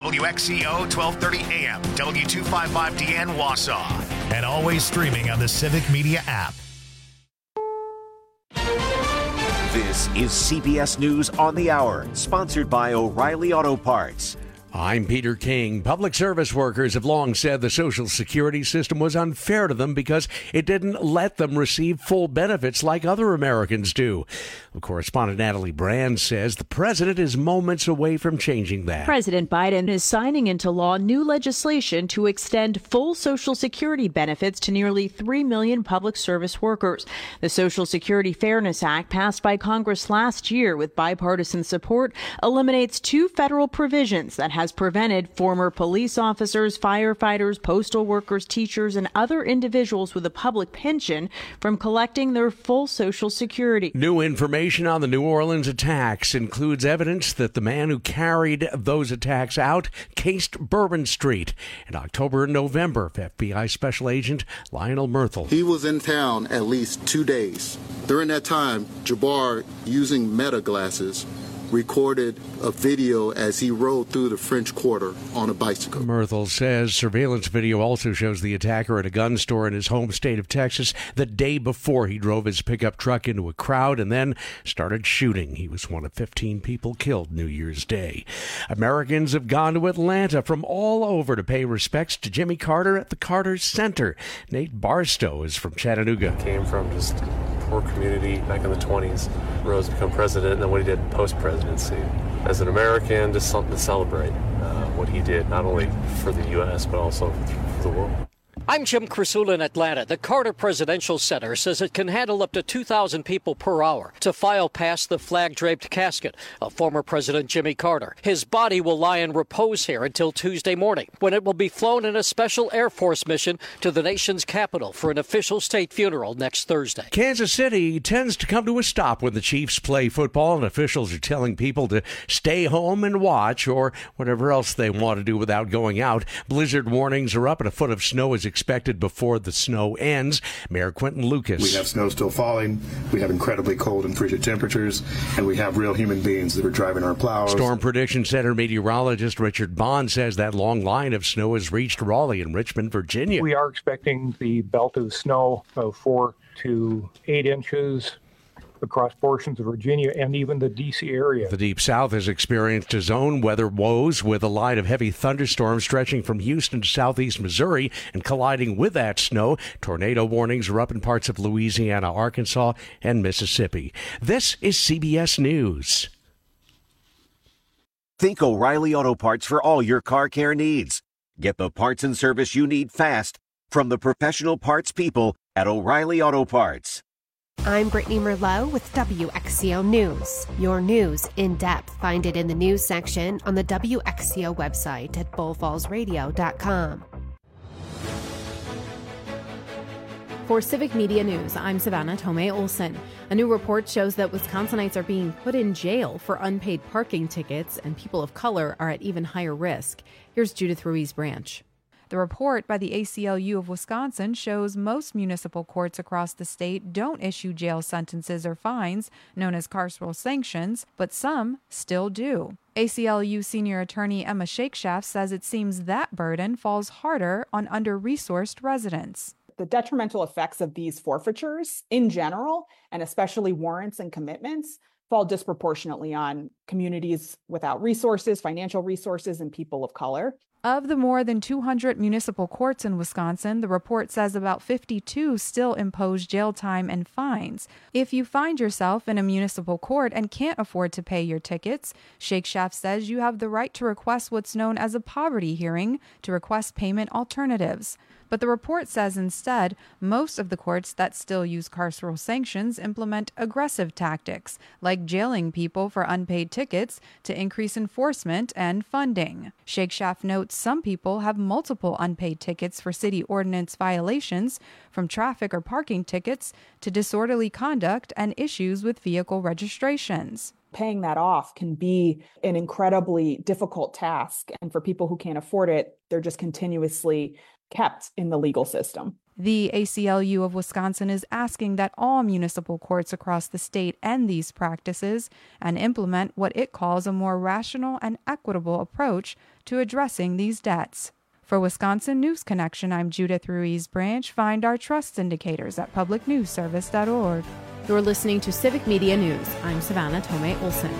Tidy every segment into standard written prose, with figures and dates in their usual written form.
WXCO 1230 AM, W255DN Wausau, and always streaming on the Civic Media app. This is CBS News on the Hour, sponsored by O'Reilly Auto Parts. I'm Peter King. Public service workers have long said the Social Security system was unfair to them because it didn't let them receive full benefits like other Americans do. Correspondent Natalie Brand says the president is moments away from changing that. President Biden is signing into law new legislation to extend full Social Security benefits to nearly 3 million public service workers. The Social Security Fairness Act, passed by Congress last year with bipartisan support, eliminates two federal provisions that has prevented former police officers, firefighters, postal workers, teachers, and other individuals with a public pension from collecting their full Social Security. New information on the New Orleans attacks includes evidence that the man who carried those attacks out cased Bourbon Street in October and November. FBI Special Agent Lionel Myrtle. He was in town at least 2 days. During that time, Jabbar, using Meta glasses, recorded a video as he rode through the French Quarter on a bicycle. Myrtle says surveillance video also shows the attacker at a gun store in his home state of Texas the day before he drove his pickup truck into a crowd and then started shooting. He was one of 15 people killed New Year's Day. Americans have gone to Atlanta from all over to pay respects to Jimmy Carter at the Carter Center. Nate Barstow is from Chattanooga. Came from just a poor community back in the 20s, rose to become president, and then what he did post-presidency. As an American, just something to celebrate what he did, not only for the U.S., but also for the world. I'm Jim Krasula in Atlanta. The Carter Presidential Center says it can handle up to 2,000 people per hour to file past the flag-draped casket of former President Jimmy Carter. His body will lie in repose here until Tuesday morning, when it will be flown in a special Air Force mission to the nation's capital for an official state funeral next Thursday. Kansas City tends to come to a stop when the Chiefs play football, and officials are telling people to stay home and watch or whatever else they want to do without going out. Blizzard warnings are up and a foot of snow is expected before the snow ends. Mayor Quentin Lucas. We have snow still falling. We have incredibly cold and frigid temperatures, and we have real human beings that are driving our plows. Storm Prediction Center meteorologist Richard Bond says that long line of snow has reached Raleigh and Richmond, Virginia. We are expecting the belt of snow of 4 to 8 inches across portions of Virginia and even the D.C. area. The Deep South has experienced its own weather woes with a line of heavy thunderstorms stretching from Houston to southeast Missouri and colliding with that snow. Tornado warnings are up in parts of Louisiana, Arkansas, and Mississippi. This is CBS News. Think O'Reilly Auto Parts for all your car care needs. Get the parts and service you need fast from the professional parts people at O'Reilly Auto Parts. I'm Brittany Merlot with WXCO News. Your news in depth. Find it in the news section on the WXCO website at bullfallsradio.com. For Civic Media News, I'm Savannah Tomei Olson. A new report shows that Wisconsinites are being put in jail for unpaid parking tickets, and people of color are at even higher risk. Here's Judith Ruiz Branch. The report by the ACLU of Wisconsin shows most municipal courts across the state don't issue jail sentences or fines, known as carceral sanctions, but some still do. ACLU senior attorney Emma Shakeshaft says it seems that burden falls harder on under-resourced residents. The detrimental effects of these forfeitures in general, and especially warrants and commitments, fall disproportionately on communities without resources, financial resources, and people of color. Of the more than 200 municipal courts in Wisconsin, the report says about 52 still impose jail time and fines. If you find yourself in a municipal court and can't afford to pay your tickets, Shakeshaft says you have the right to request what's known as a poverty hearing to request payment alternatives. But the report says instead, most of the courts that still use carceral sanctions implement aggressive tactics, like jailing people for unpaid tickets to increase enforcement and funding. Shakeshaft notes some people have multiple unpaid tickets for city ordinance violations, from traffic or parking tickets to disorderly conduct and issues with vehicle registrations. paying that off can be an incredibly difficult task. And for people who can't afford it, they're just continuously kept in the legal system. The ACLU of Wisconsin is asking that all municipal courts across the state end these practices and implement what it calls a more rational and equitable approach to addressing these debts. For Wisconsin News Connection, I'm Judith Ruiz Branch. Find our trust indicators at publicnewsservice.org. You're listening to Civic Media News. I'm Savannah Tomei Olson.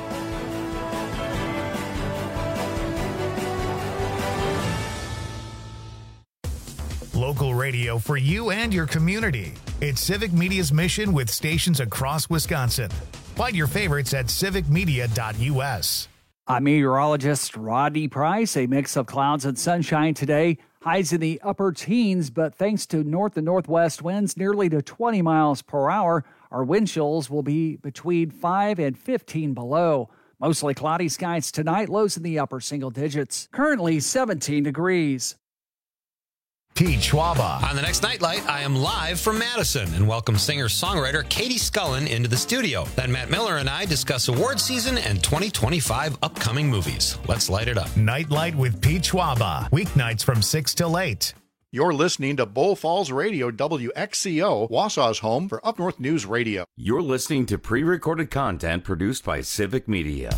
Local radio for you and your community. It's Civic Media's mission with stations across Wisconsin. Find your favorites at civicmedia.us. I'm meteorologist Rodney Price. A mix of clouds and sunshine today. Highs in the upper teens, but thanks to north and northwest winds nearly to 20 miles per hour, our wind chills will be between 5 and 15 below. Mostly cloudy skies tonight, lows in the upper single digits. Currently 17 degrees. Pete Schwaba. On the next Nightlight, I am live from Madison and welcome singer-songwriter Katie Scullen into the studio. Then Matt Miller and I discuss award season and 2025 upcoming movies. Let's light it up. Nightlight with Pete Schwaba. Weeknights from 6 till 8. You're listening to Bull Falls Radio, WXCO, Wausau's home for Up North News Radio. You're listening to pre-recorded content produced by Civic Media.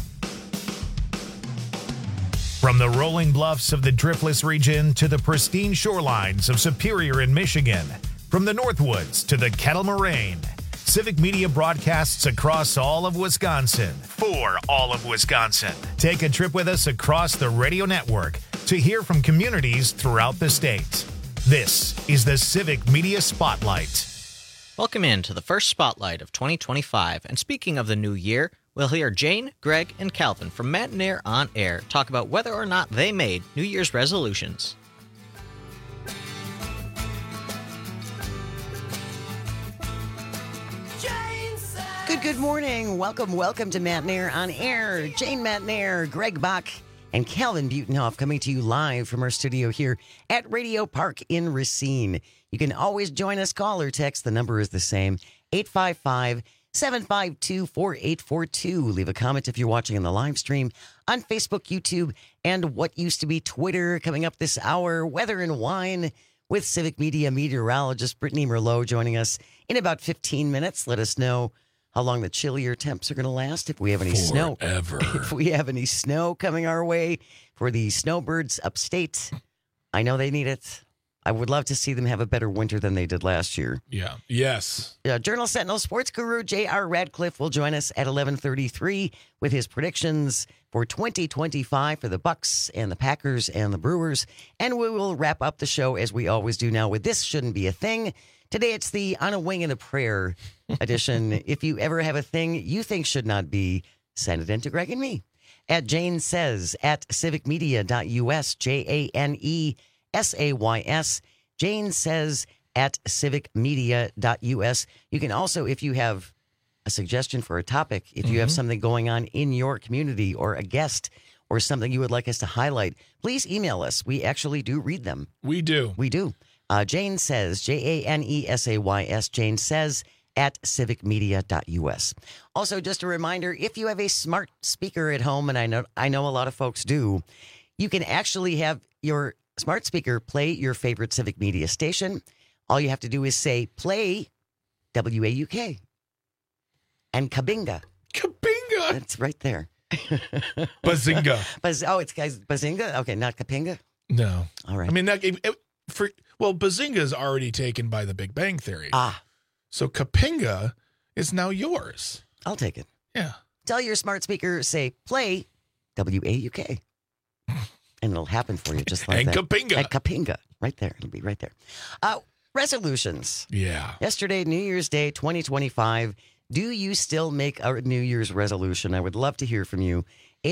From the rolling bluffs of the Driftless region to the pristine shorelines of Superior in Michigan, from the Northwoods to the Kettle Moraine, Civic Media broadcasts across all of Wisconsin for all of Wisconsin. Take a trip with us across the radio network to hear from communities throughout the state. This is the Civic Media Spotlight. Welcome in to the first Spotlight of 2025. And speaking of the new year, we'll hear Jane, Greg, and Calvin from Matt and Air on Air talk about whether or not they made New Year's resolutions. Good morning. Welcome to Matt and Air on Air. Jane, Matt and Air, Greg Bach, and Calvin Butenhoff coming to you live from our studio here at Radio Park in Racine. You can always join us, call or text. The number is the same, 855-752-4842. Leave a comment if you're watching on the live stream on Facebook, YouTube, and what used to be Twitter. Coming up this hour, Weather and Wine with Civic Media meteorologist Brittany Merlot joining us in about 15 minutes. Let us know how long the chillier temps are going to last, if we have any snow. If we have any snow coming our way for the snowbirds upstate. I know they need it. I would love to see them have a better winter than they did last year. Yeah. Yes. Journal Sentinel sports guru J.R. Radcliffe will join us at 11:33 with his predictions for 2025 for the Bucks and the Packers and the Brewers. And we will wrap up the show as we always do now with This Shouldn't Be a Thing. Today it's the On a Wing and a Prayer edition. If you ever have a thing you think should not be, send it in to Greg and me. At Jane Says at civicmedia.us, JANESAYS. Jane Says at civicmedia.us. You can also, if you have a suggestion for a topic, if you have something going on in your community or a guest or something you would like us to highlight, please email us. We actually do read them. We do. Jane Says, JANESAYS, Jane Says at civicmedia.us. Also, just a reminder, if you have a smart speaker at home, and I know a lot of folks do, you can actually have your smart speaker play your favorite Civic Media station. All you have to do is say, play WAUK. And Kabinga. Kabinga? It's right there. Bazinga. It's guys, Bazinga? Okay, not Kapinga? No. All right. I mean, Bazinga is already taken by the Big Bang Theory. So Kapinga is now yours. I'll take it. Yeah. Tell your smart speaker, say, play WAUK. And it'll happen for you just like and that. Kapinga. And Kapinga. Right there. It'll be right there. Resolutions. Yeah. Yesterday, New Year's Day, 2025. Do you still make a New Year's resolution? I would love to hear from you.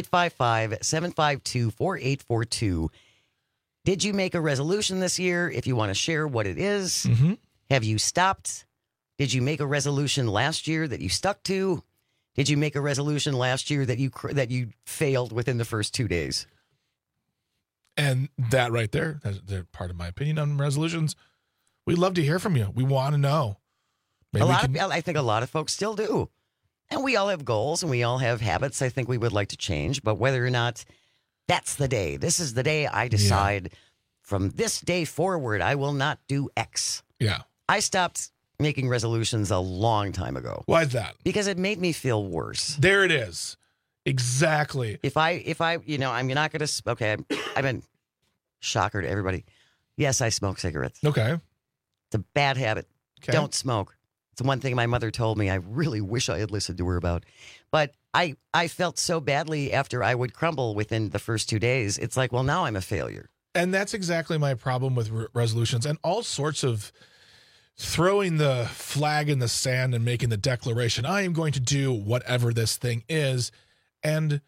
855-752-4842. Did you make a resolution this year? If you want to share what it is. Have you stopped? Did you make a resolution last year that you stuck to? Did you make a resolution last year that you failed within the first 2 days? And that right there, that's part of my opinion on resolutions. We'd love to hear from you. We want to know. I think a lot of folks still do. And we all have goals and we all have habits I think we would like to change. But whether or not that's the day, this is the day I decide from this day forward, I will not do X. Yeah. I stopped making resolutions a long time ago. Why is that? Because it made me feel worse. There it is. Exactly. If I, I'm not going to, okay, I've been shocker to everybody. Yes, I smoke cigarettes. Okay. It's a bad habit. Okay. Don't smoke. It's one thing my mother told me I really wish I had listened to her about. But I felt so badly after I would crumble within the first 2 days. It's like, well, now I'm a failure. And that's exactly my problem with resolutions and all sorts of throwing the flag in the sand and making the declaration, I am going to do whatever this thing is. And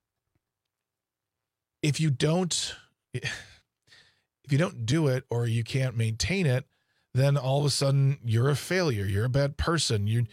if you don't do it or you can't maintain it, then all of a sudden you're a failure. You're a bad person.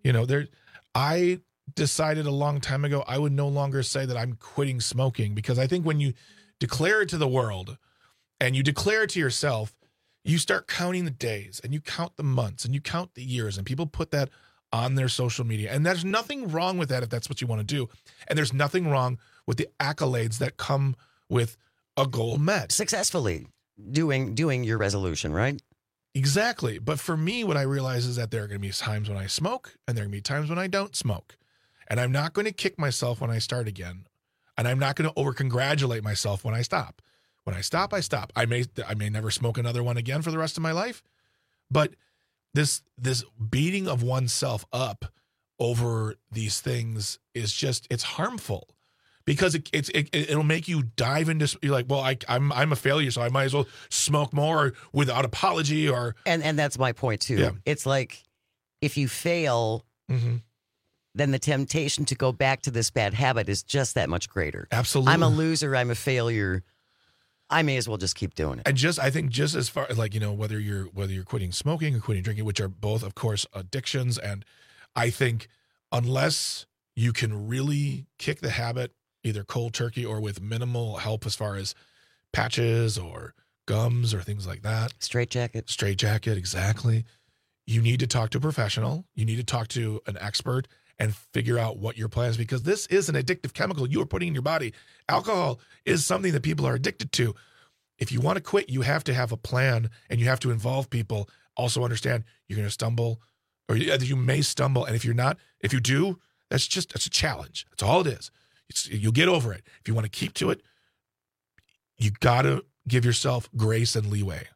I decided a long time ago I would no longer say that I'm quitting smoking, because I think when you declare it to the world and you declare it to yourself, you start counting the days and you count the months and you count the years, and people put that on their social media. And there's nothing wrong with that if that's what you want to do. And there's nothing wrong with the accolades that come with a goal met. Successfully doing your resolution, right? Exactly. But for me, what I realize is that there are going to be times when I smoke and there are going to be times when I don't smoke. And I'm not going to kick myself when I start again. And I'm not going to over-congratulate myself when I stop. When I stop, I stop. I may never smoke another one again for the rest of my life. But this beating of oneself up over these things is just, it's harmful. Because it'll make you dive into, you're like, well, I'm a failure, so I might as well smoke more without apology. And that's my point too. Yeah. It's like, if you fail, then the temptation to go back to this bad habit is just that much greater. Absolutely. I'm a loser. I'm a failure. I may as well just keep doing it. And I think just as far as whether you're quitting smoking or quitting drinking, which are both, of course, addictions. And I think unless you can really kick the habit, either cold turkey or with minimal help as far as patches or gums or things like that. Straitjacket, exactly. You need to talk to a professional. You need to talk to an expert and figure out what your plan is, because this is an addictive chemical you are putting in your body. Alcohol is something that people are addicted to. If you want to quit, you have to have a plan and you have to involve people. Also understand you're going to stumble, or you may stumble. And if you do, that's a challenge. That's all it is. You'll get over it. If you want to keep to it, you got to give yourself grace and leeway.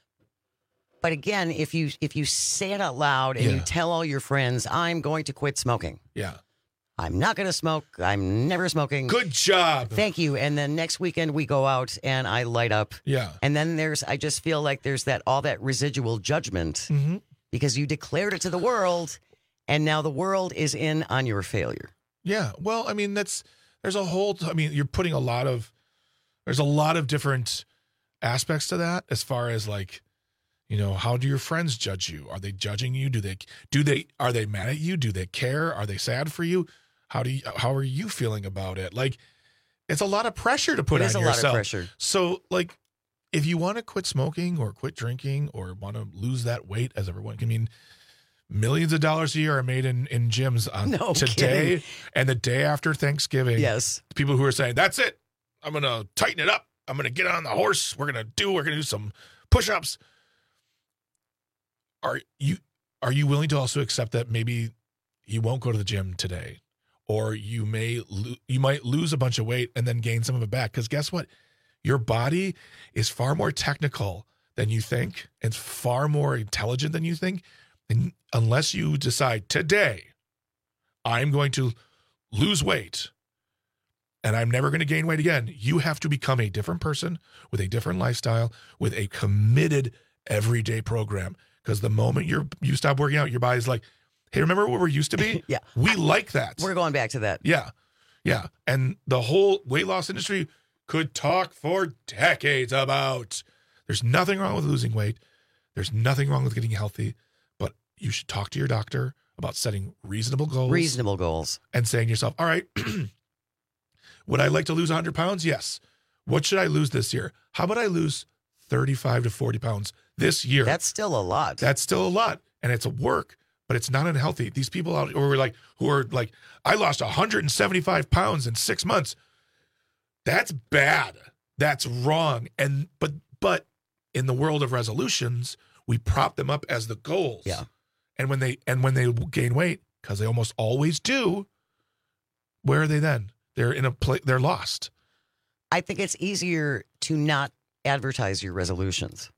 But again, if you say it out loud and you tell all your friends, I'm going to quit smoking. Yeah. I'm not going to smoke. I'm never smoking. Good job. Thank you. And then next weekend we go out and I light up. Yeah. And then I just feel like there's all that residual judgment because you declared it to the world and now the world is in on your failure. Yeah. Well, I mean, you're putting there's a lot of different aspects to that as far as how do your friends judge you? Are they judging you? Are they mad at you? Do they care? Are they sad for you? How are you feeling about it? It's a lot of pressure to put on yourself. It is a lot of pressure. So if you want to quit smoking or quit drinking or want to lose that weight, as everyone can, millions of dollars a year are made in gyms on today and the day after Thanksgiving. Yes. People who are saying, that's it. I'm going to tighten it up. I'm going to get on the horse. We're going to do some push-ups. Are you willing to also accept that maybe you won't go to the gym today, or you might lose a bunch of weight and then gain some of it back? Because guess what? Your body is far more technical than you think and far more intelligent than you think. And unless you decide today, I'm going to lose weight and I'm never going to gain weight again, you have to become a different person with a different lifestyle, with a committed everyday program. Because the moment you stop working out, your body's like, hey, remember what we used to be? Yeah. We like that. We're going back to that. Yeah. Yeah. And the whole weight loss industry could talk for decades about there's nothing wrong with losing weight. There's nothing wrong with getting healthy. But you should talk to your doctor about setting reasonable goals. And saying to yourself, all right, would I like to lose 100 pounds? Yes. What should I lose this year? How about I lose 35 to 40 pounds this year? That's still a lot. And it's a work, but it's not unhealthy. These people out who are like, I lost 175 pounds in 6 months. That's bad. That's wrong. And but in the world of resolutions, we prop them up as the goals. Yeah. And when they gain weight, because they almost always do, where are they then? They're in a place. They're lost. I think it's easier to not advertise your resolutions.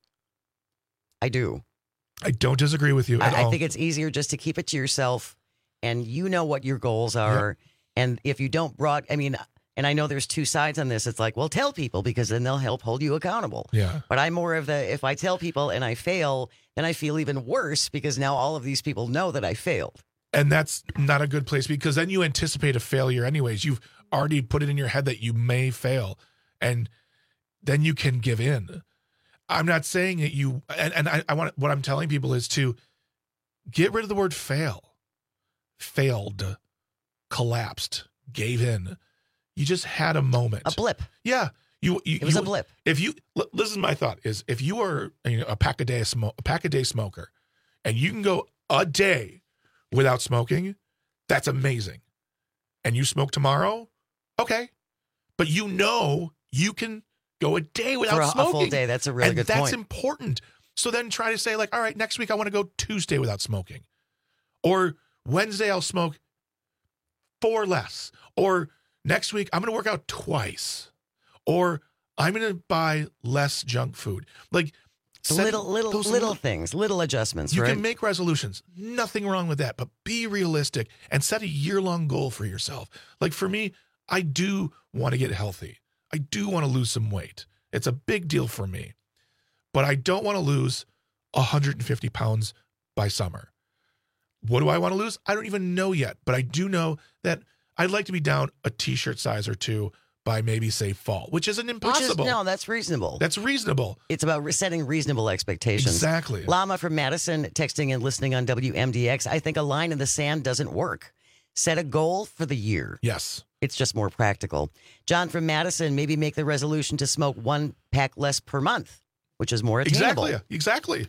I do. I don't disagree with you at all. I think it's easier just to keep it to yourself, and you know what your goals are. Yep. And if you don't and I know there's two sides on this. It's like, well, tell people because then they'll help hold you accountable. Yeah. But I'm more of if I tell people and I fail, then I feel even worse because now all of these people know that I failed. And that's not a good place because then you anticipate a failure anyways. You've already put it in your head that you may fail, and then you can give in. I'm not saying that you, and I want, what I'm telling people is to get rid of the word fail. Failed, collapsed, gave in. You just had a moment. A blip. Yeah. It was a blip. If you, this is my thought, is if you are a pack a day smoker and you can go a day without smoking, that's amazing. And you smoke tomorrow, okay. But you can go a day without smoking. A full day, that's a really good point. And that's important. So then try to say like, all right, next week I want to go Tuesday without smoking. Or Wednesday I'll smoke 4 less. Or next week I'm going to work out twice. Or I'm going to buy less junk food. Like little things, little adjustments, you right? You can make resolutions. Nothing wrong with that, but be realistic and set a year-long goal for yourself. Like for me, I do want to get healthy. I do want to lose some weight. It's a big deal for me. But I don't want to lose 150 pounds by summer. What do I want to lose? I don't even know yet, but I do know that I'd like to be down a t-shirt size or two by maybe, say, fall, which isn't impossible. No, that's reasonable. That's reasonable. It's about setting reasonable expectations. Exactly. Lama from Madison texting and listening on WMDX. I think a line in the sand doesn't work. Set a goal for the year. Yes. It's just more practical. John from Madison, maybe make the resolution to smoke 1 pack less per month, which is more attainable. Exactly.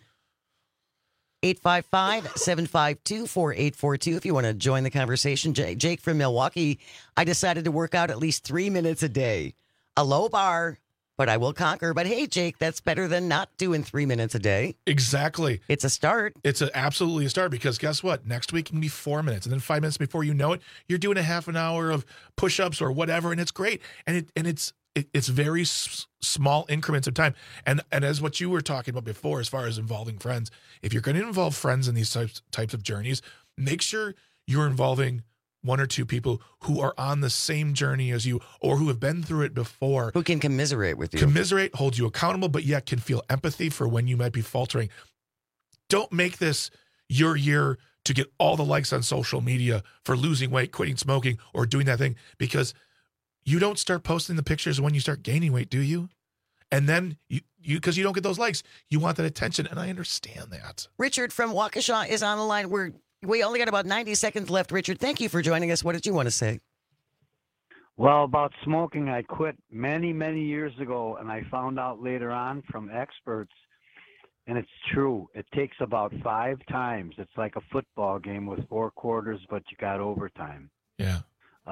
855-752-4842 if you want to join the conversation. Jake from Milwaukee, I decided to work out at least 3 minutes a day. A low bar, but I will conquer. But hey, Jake, that's better than not doing 3 minutes a day. Exactly. It's a start. It's absolutely a start because guess what? Next week can be 4 minutes. And then 5 minutes before you know it, you're doing a half an hour of push-ups or whatever. And it's great. And it's very small increments of time. And as what you were talking about before, as far as involving friends, if you're going to involve friends in these types of journeys, make sure you're involving 1 or 2 people who are on the same journey as you or who have been through it before. Who can commiserate with you. Commiserate, hold you accountable, but yet can feel empathy for when you might be faltering. Don't make this your year to get all the likes on social media for losing weight, quitting smoking, or doing that thing, because you don't start posting the pictures when you start gaining weight, do you? And then because you don't get those likes, you want that attention, and I understand that. Richard from Waukesha is on the line. We only got about 90 seconds left. Richard, thank you for joining us. What did you want to say? Well, about smoking, I quit many, many years ago, and I found out later on from experts, and it's true, it takes about 5 times. It's like a football game with 4 quarters, but you got overtime. Yeah.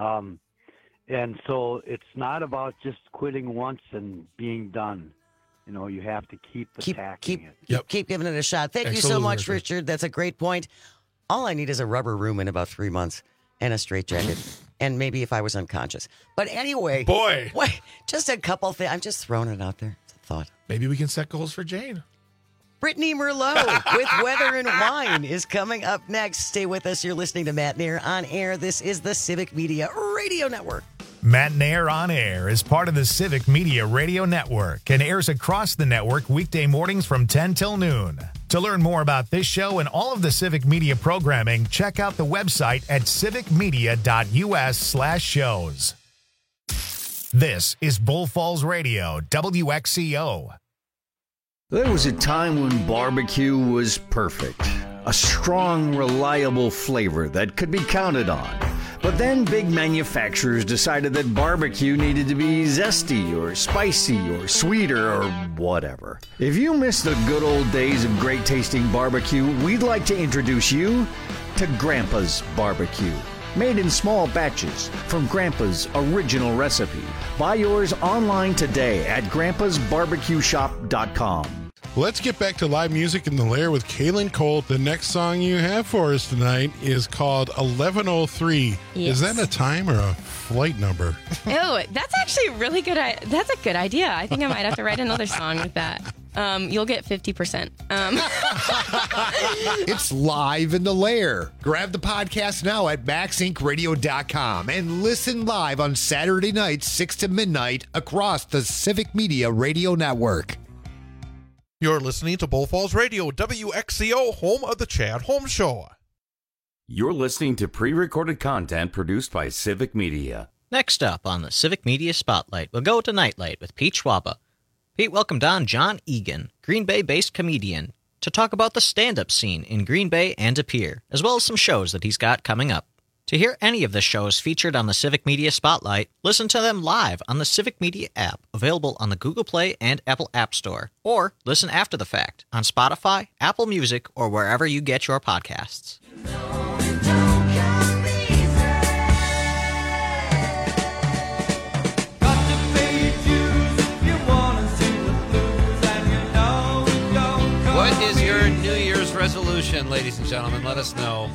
And so it's not about just quitting once and being done. You know, you have to keep attacking it. Keep giving it a shot. Thank you so much, Richard. That's a great point. All I need is a rubber room in about 3 months and a straitjacket. And maybe if I was unconscious. But anyway. Boy. Wait, just a couple things. I'm just throwing it out there. It's a thought. Maybe we can set goals for Jane. Brittany Merlot with Weather and Wine is coming up next. Stay with us. You're listening to Matt Nair on Air. This is the Civic Media Radio Network. Matt Nair on Air is part of the Civic Media Radio Network and airs across the network weekday mornings from 10 till noon. To learn more about this show and all of the Civic Media programming, check out the website at civicmedia.us/shows. This is Bull Falls Radio, WXCO. There was a time when barbecue was perfect. A strong, reliable flavor that could be counted on. But then big manufacturers decided that barbecue needed to be zesty or spicy or sweeter or whatever. If you miss the good old days of great tasting barbecue, we'd like to introduce you to Grandpa's Barbecue. Made in small batches from Grandpa's original recipe. Buy yours online today at grandpasbarbecueshop.com. Let's get back to live music in the Lair with Kaylin Cole. The next song you have for us tonight is called 1103. Yes. Is that a time or a flight number? Oh, that's actually really good. That's a good idea. I think I might have to write another song with that. You'll get 50%. It's live in the Lair. Grab the podcast now at MaxIncRadio.com and listen live on Saturday nights, 6 to midnight, across the Civic Media Radio Network. You're listening to Bull Falls Radio, WXCO, home of the Chad Holmes Show. You're listening to pre-recorded content produced by Civic Media. Next up on the Civic Media Spotlight, we'll go to Nightlight with Pete Schwaba. Pete welcomed on John Egan, Green Bay-based comedian, to talk about the stand-up scene in Green Bay and De Pere, as well as some shows that he's got coming up. To hear any of the shows featured on the Civic Media Spotlight, listen to them live on the Civic Media app, available on the Google Play and Apple App Store, or listen after the fact on Spotify, Apple Music, or wherever you get your podcasts. What is your New Year's resolution, ladies and gentlemen? Let us know.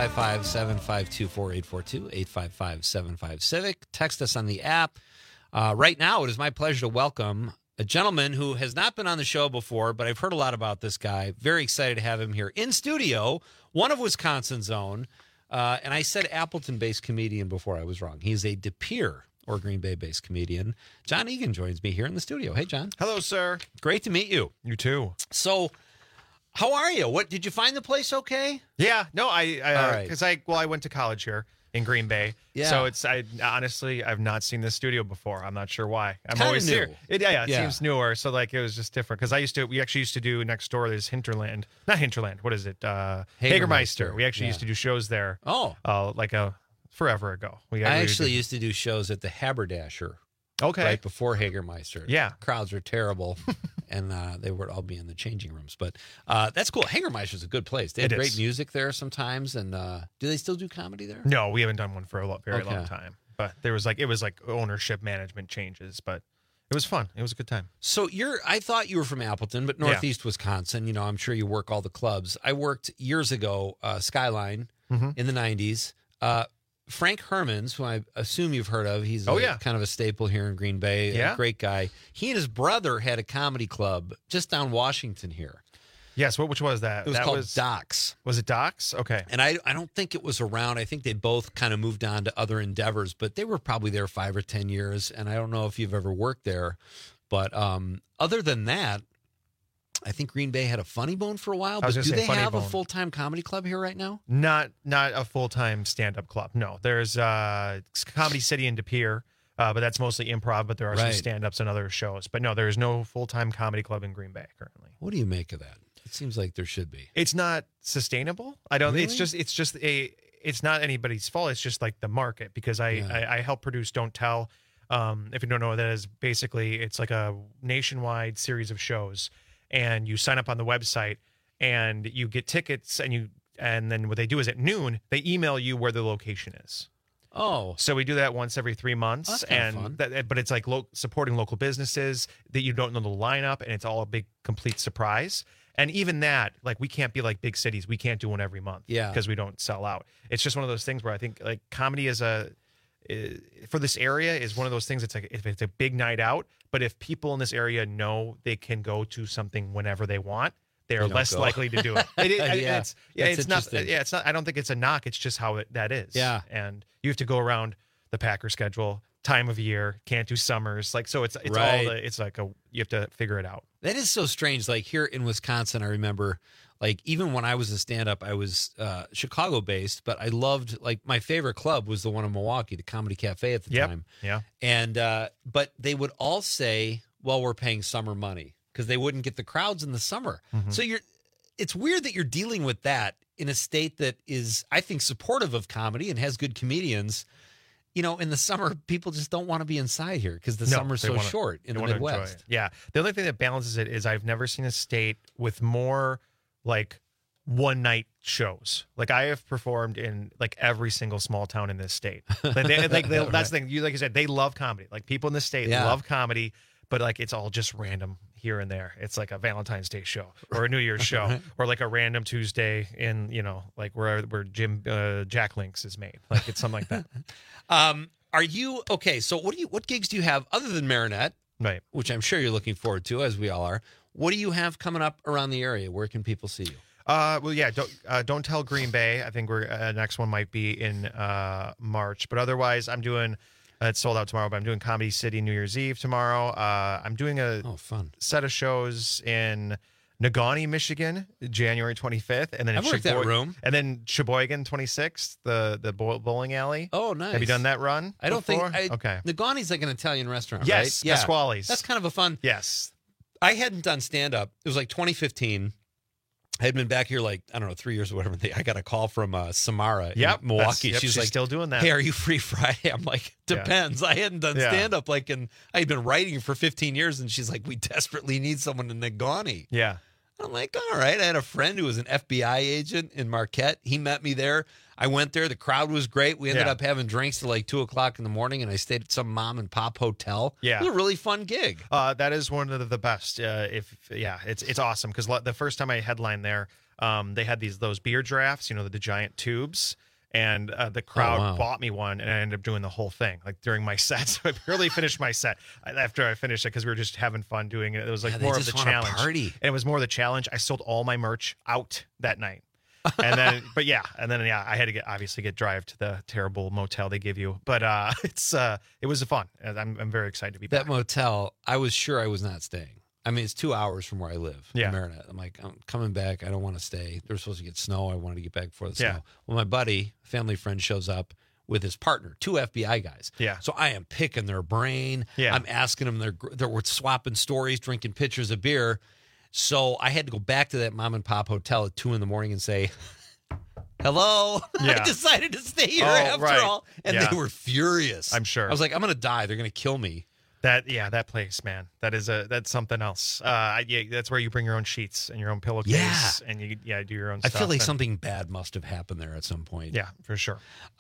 855-752-4842, 855-75-CIVIC. Text us on the app. Right now, it is my pleasure to welcome a gentleman who has not been on the show before, but I've heard a lot about this guy. Very excited to have him here in studio, one of Wisconsin's own. And I said Appleton-based comedian before. I was wrong. He's a De Pere or Green Bay-based comedian. John Egan joins me here in the studio. Hey, John. Hello, sir. Great to meet you. You too. So, how are you? What did you find the place okay? Yeah, no, I right. because I went to college here in Green Bay. Yeah. So honestly I've not seen this studio before. I'm not sure why. I'm Kinda always new. here. It seems newer. So like it was just different because we actually used to do next door. There's Hinterland, not Hinterland. What is it? Hagermeister. We actually used to do shows there. Oh, like forever ago. I actually used to do shows at the Haberdasher. Okay. Right before Hagermeister. Yeah. Crowds were terrible, and they would all be in the changing rooms. But that's cool. Hagermeister's a good place. They have great music there sometimes. And do they still do comedy there? No, we haven't done one for a very long time. But it was like ownership management changes. But it was fun. It was a good time. So I thought you were from Appleton, but Northeast Wisconsin. You know, I'm sure you work all the clubs. I worked years ago, Skyline in the 90s. Frank Hermans, who I assume you've heard of, he's kind of a staple here in Green Bay, a great guy. He and his brother had a comedy club just down Washington here. Yes, which was that? It was called Docs. Was it Docs? Okay. And I don't think it was around. I think they both kind of moved on to other endeavors, but they were probably there 5 or 10 years, and I don't know if you've ever worked there. But other than that, I think Green Bay had a Funny Bone for a while, but do they have a full-time comedy club here right now? Not a full-time stand-up club. No, there's Comedy City in De Pere, but that's mostly improv, but there are some stand-ups and other shows. But no, there is no full-time comedy club in Green Bay currently. What do you make of that? It seems like there should be. It's not sustainable. I don't. Really? It's not anybody's fault. It's just like the market because I help produce Don't Tell. If you don't know what that is, basically it's like a nationwide series of shows. And you sign up on the website and you get tickets and then what they do is at noon, they email you where the location is. Oh. So we do that once every 3 months. That's kind of fun. But it's like supporting local businesses that you don't know the lineup and it's all a big complete surprise. And even that, like we can't be like big cities. We can't do one every month because we don't sell out. It's just one of those things where I think like comedy for this area is one of those things. It's like if it's a big night out, but if people in this area know they can go to something whenever they want, they are less likely to do it. It's not. I don't think it's a knock. It's just how that is. Yeah, and you have to go around the Packer schedule, time of year, can't do summers. Like so, it's right. You have to figure it out. That is so strange. Like here in Wisconsin, I remember. Like, even when I was a stand-up, I was Chicago-based, but I loved, like, my favorite club was the one in Milwaukee, the Comedy Cafe at the time. Yeah. And, but they would all say, well, we're paying summer money because they wouldn't get the crowds in the summer. Mm-hmm. So it's weird that you're dealing with that in a state that is, I think, supportive of comedy and has good comedians. You know, in the summer, people just don't want to be inside here because the summer's so short in the Midwest. Yeah. The only thing that balances it is I've never seen a state with more like one-night shows. Like I have performed in like every single small town in this state. That's the thing. Like you said, they love comedy. Like people in this state love comedy, but like it's all just random here and there. It's like a Valentine's Day show or a New Year's show or like a random Tuesday in, like where Jim Jack Links is made. Like it's something like that. Are you okay? So what gigs do you have other than Marinette? Right. Which I'm sure you're looking forward to, as we all are. What do you have coming up around the area? Where can people see you? Well, yeah, don't tell Green Bay. I think we're next one might be in March, but otherwise I'm doing it's sold out tomorrow. But I'm doing Comedy City New Year's Eve tomorrow. I'm doing a fun set of shows in Negaunee, Michigan, January 25th, and then I've worked that room, and then Sheboygan 26th, the bowling alley. Oh, nice. Have you done that run? I don't before? think. Okay. Negaunee's like an Italian restaurant, yes, right? Yeah, Pasquale's. That's kind of a fun. Yes. I hadn't done stand up. It was like 2015. I had been back here like, I don't know, 3 years or whatever. I got a call from Samara in Milwaukee. She's like, still doing that. Hey, are you free Friday? I'm like, depends. I hadn't done stand up I had been writing for 15 years, and she's like, we desperately need someone in Negaunee. Yeah. I'm like, all right. I had a friend who was an FBI agent in Marquette. He met me there. I went there. The crowd was great. We ended up having drinks till like 2:00 in the morning, and I stayed at some mom and pop hotel. Yeah. It was a really fun gig. That is one of the best. It's awesome because the first time I headlined there, they had those beer drafts, the giant tubes. And the crowd bought me one, and I ended up doing the whole thing like during my set. So I barely finished my set after I finished it because we were just having fun doing it. It was like more of the challenge. Party. And it was more of the challenge. I sold all my merch out that night. And then, I had to obviously get drive to the terrible motel they give you. But it was fun. And I'm very excited to be back. That motel, I was sure I was not staying. I mean, it's 2 hours from where I live in Marinette. I'm like, I'm coming back. I don't want to stay. They were supposed to get snow. I wanted to get back before the snow. Well, my buddy, family friend, shows up with his partner, 2 FBI guys. Yeah. So I am picking their brain. Yeah. I'm asking them. We're swapping stories, drinking pitchers of beer. So I had to go back to that mom and pop hotel at 2 a.m. and say, hello. Yeah. I decided to stay here after all. And they were furious. I'm sure. I was like, I'm going to die. They're going to kill me. That place, man. That's something else. That's where you bring your own sheets and your own pillowcase, and you do your own stuff. I feel like something bad must have happened there at some point. Yeah, for sure.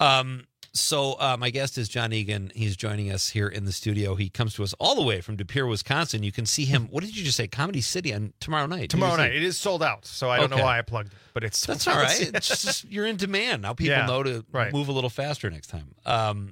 So my guest is John Egan. He's joining us here in the studio. He comes to us all the way from De Pere, Wisconsin. You can see him. What did you just say? Comedy City on tomorrow night. Tomorrow night. It is sold out, so I don't know why I plugged it, but it's that's all right. It's just you're in demand now. People know to move a little faster next time.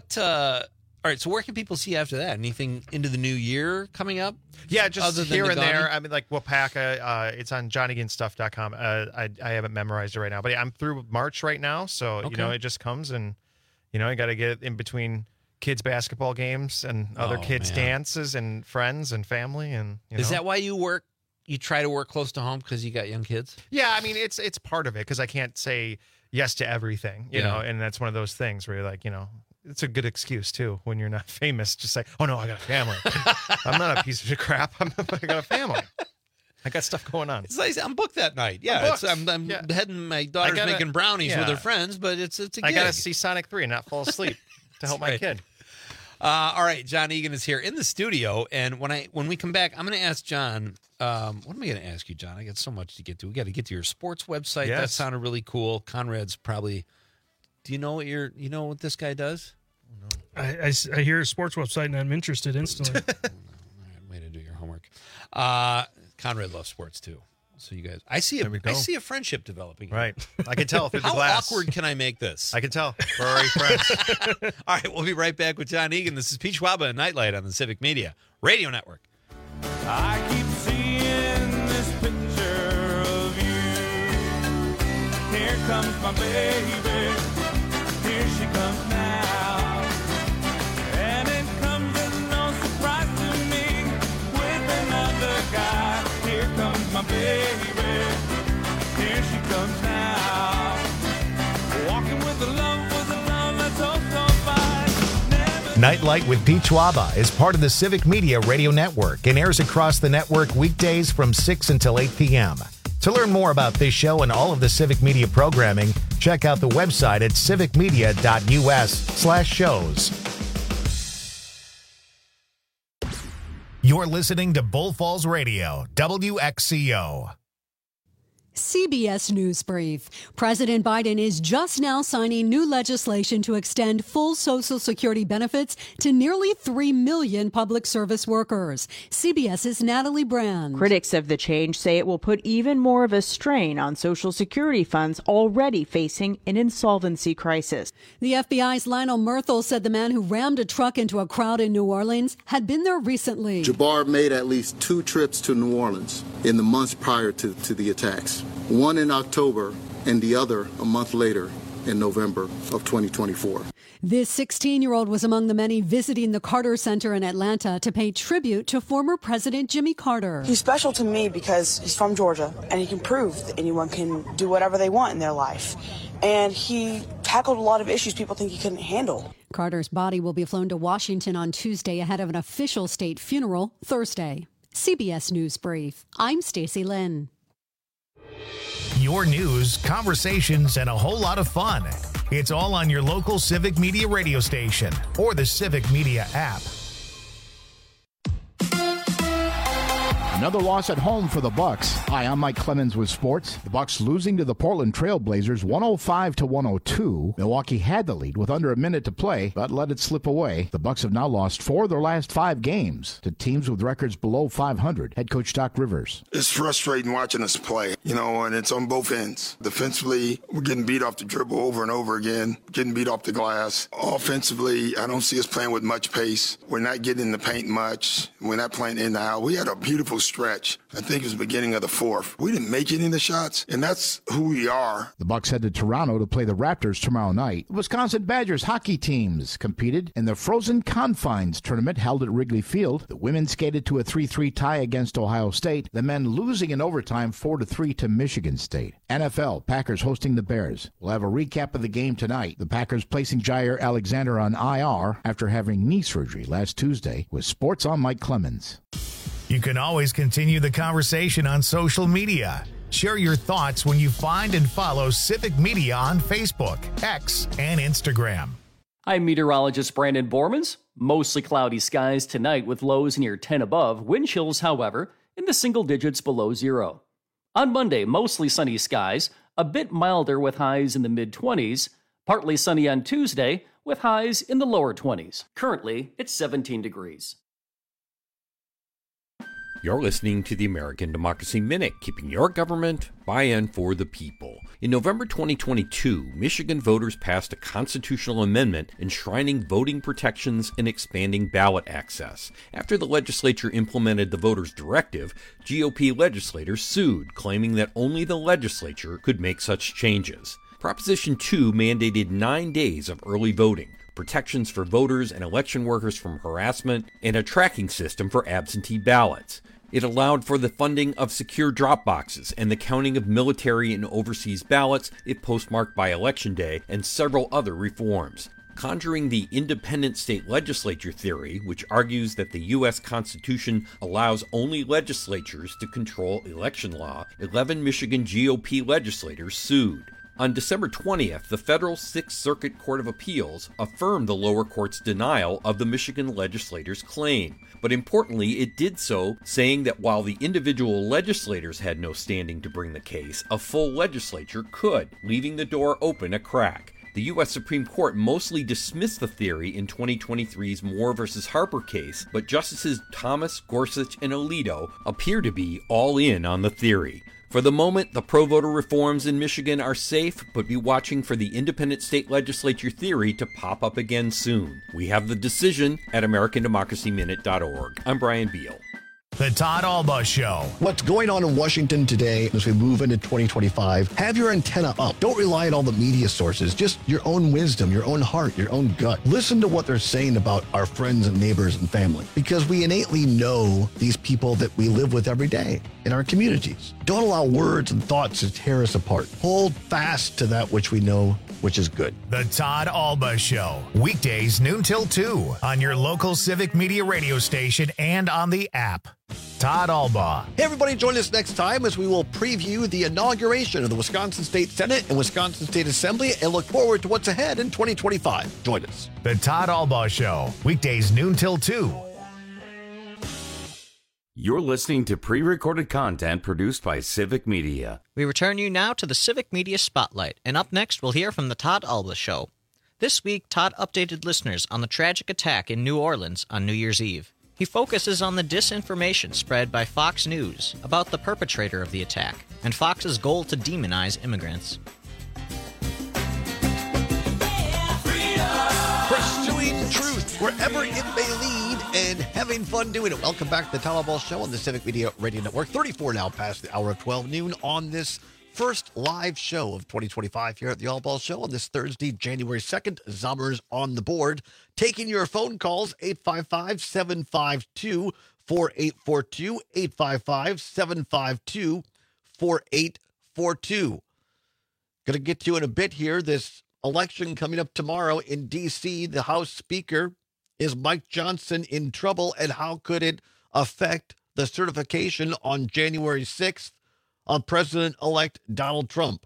All right, so where can people see after that? Anything into the new year coming up? Yeah, just here and there. I mean, like Wapaka, it's on johneganstuff.com. I haven't memorized it right now, but I'm through March right now, so it just comes and I got to get in between kids' basketball games and other kids' dances and friends and family. And is that why you work? You try to work close to home because you got young kids? Yeah, I mean, it's part of it because I can't say yes to everything, you know, and that's one of those things where you're like, it's a good excuse too when you're not famous. Just say, "Oh no, I got a family. I'm not a piece of crap. I got a family. I got stuff going on." It's nice. I'm booked that night. Yeah, I'm heading. My daughter's making brownies with her friends, but it's a gig. I got to see Sonic 3 and not fall asleep to help my kid. All right, John Egan is here in the studio, and when we come back, I'm going to ask John. What am I going to ask you, John? I got so much to get to. We got to get to your sports website. Yes. That sounded really cool. Conrad's probably. Do you know what this guy does? I hear a sports website and I'm interested instantly. All right, way to do your homework. Conrad loves sports too. So you guys, I see a friendship developing. Right, I can tell through the glass. How awkward can I make this? I can tell. We're already friends. All right, we'll be right back with John Egan. This is Pete Schwaba and Nightlight on the Civic Media Radio Network. I keep seeing this picture of you. Here comes my baby. Here she comes now. And it comes as no surprise to me with another guy. Here comes my baby. Here she comes now. Walking with the love that's oh so fine. Nightlight with Pete Schwaba is part of the Civic Media Radio Network and airs across the network weekdays from 6 until 8 p.m. To learn more about this show and all of the Civic Media programming, check out the website at civicmedia.us/shows. You're listening to Bull Falls Radio, WXCO. CBS News Brief. President Biden is just now signing new legislation to extend full Social Security benefits to nearly 3 million public service workers. CBS's Natalie Brand. Critics of the change say it will put even more of a strain on Social Security funds already facing an insolvency crisis. The FBI's Lionel Murthel said the man who rammed a truck into a crowd in New Orleans had been there recently. Jabbar made at least 2 trips to New Orleans in the months prior to the attacks. One in October and the other a month later in November of 2024. This 16-year-old was among the many visiting the Carter Center in Atlanta to pay tribute to former President Jimmy Carter. He's special to me because he's from Georgia and he can prove that anyone can do whatever they want in their life. And he tackled a lot of issues people think he couldn't handle. Carter's body will be flown to Washington on Tuesday ahead of an official state funeral Thursday. CBS News Brief. I'm Stacey Lynn. Your news, conversations, and a whole lot of fun. It's all on your local Civic Media radio station or the Civic Media app. Another loss at home for the Bucks. Hi, I'm Mike Clemens with sports. The Bucks losing to the Portland Trail Blazers 105-102. Milwaukee had the lead with under a minute to play, but let it slip away. The Bucks have now lost 4 of their last 5 games to teams with records below 500. Head coach Doc Rivers. It's frustrating watching us play, and it's on both ends. Defensively, we're getting beat off the dribble over and over again, getting beat off the glass. Offensively, I don't see us playing with much pace. We're not getting in the paint much. We're not playing in the out. We had a beautiful stretch. I think it was the beginning of the 4th. We didn't make any of the shots, and that's who we are. The Bucks head to Toronto to play the Raptors tomorrow night. The Wisconsin Badgers hockey teams competed in the Frozen Confines tournament held at Wrigley Field. The women skated to a 3-3 tie against Ohio State. The men losing in overtime 4-3 to Michigan State. NFL, Packers hosting the Bears. We'll have a recap of the game tonight. The Packers placing Jair Alexander on IR after having knee surgery last Tuesday. With sports, on Mike Clemens. You can always continue the conversation on social media. Share your thoughts when you find and follow Civic Media on Facebook, X, and Instagram. I'm meteorologist Brandon Bormans. Mostly cloudy skies tonight with lows near 10 above. Wind chills, however, in the single digits below 0. On Monday, mostly sunny skies, a bit milder with highs in the mid-20s. Partly sunny on Tuesday with highs in the lower 20s. Currently, it's 17 degrees. You're listening to the American Democracy Minute, keeping your government by and for the people. In November 2022, Michigan voters passed a constitutional amendment enshrining voting protections and expanding ballot access. After the legislature implemented the voters' directive, GOP legislators sued, claiming that only the legislature could make such changes. Proposition 2 mandated 9 days of early voting, protections for voters and election workers from harassment, and a tracking system for absentee ballots. It allowed for the funding of secure drop boxes and the counting of military and overseas ballots if postmarked by Election Day, and several other reforms. Conjuring the independent state legislature theory, which argues that the U.S. Constitution allows only legislatures to control election law, 11 Michigan GOP legislators sued. On December 20th, the federal Sixth Circuit Court of Appeals affirmed the lower court's denial of the Michigan legislators' claim. But importantly, it did so, saying that while the individual legislators had no standing to bring the case, a full legislature could, leaving the door open a crack. The U.S. Supreme Court mostly dismissed the theory in 2023's Moore v. Harper case, but Justices Thomas, Gorsuch, and Alito appear to be all in on the theory. For the moment, the pro-voter reforms in Michigan are safe, but be watching for the independent state legislature theory to pop up again soon. We have the decision at AmericanDemocracyMinute.org. I'm Brian Beal. The Todd Alba Show. What's going on in Washington today as we move into 2025? Have your antenna up. Don't rely on all the media sources. Just your own wisdom, your own heart, your own gut. Listen to what they're saying about our friends and neighbors and family, because we innately know these people that we live with every day in our communities. Don't allow words and thoughts to tear us apart. Hold fast to that which we know, which is good. The Todd Alba Show. Weekdays noon till 2 on your local Civic Media radio station and on the app. Todd Alba. Hey, everybody, join us next time as we will preview the inauguration of the Wisconsin State Senate and Wisconsin State Assembly and look forward to what's ahead in 2025. Join us. The Todd Alba Show. Weekdays noon till 2. You're listening to pre-recorded content produced by Civic Media. We return you now to the Civic Media Spotlight, and up next we'll hear from the Todd Alba Show. This week, Todd updated listeners on the tragic attack in New Orleans on New Year's Eve. He focuses on the disinformation spread by Fox News about the perpetrator of the attack and Fox's goal to demonize immigrants. Pursuing truth wherever it may lead and having fun doing it. Welcome back to the Todd Alba Show on the Civic Media Radio Network. 34 now past the hour of 12 noon on this first live show of 2025 here at the Alba Show on this Thursday, January 2nd. Zommers on the board. Taking your phone calls, 855-752-4842, 855-752-4842. Going to get to you in a bit here. This election coming up tomorrow in D.C., the House Speaker, is Mike Johnson in trouble, and how could it affect the certification on January 6th of President-elect Donald Trump?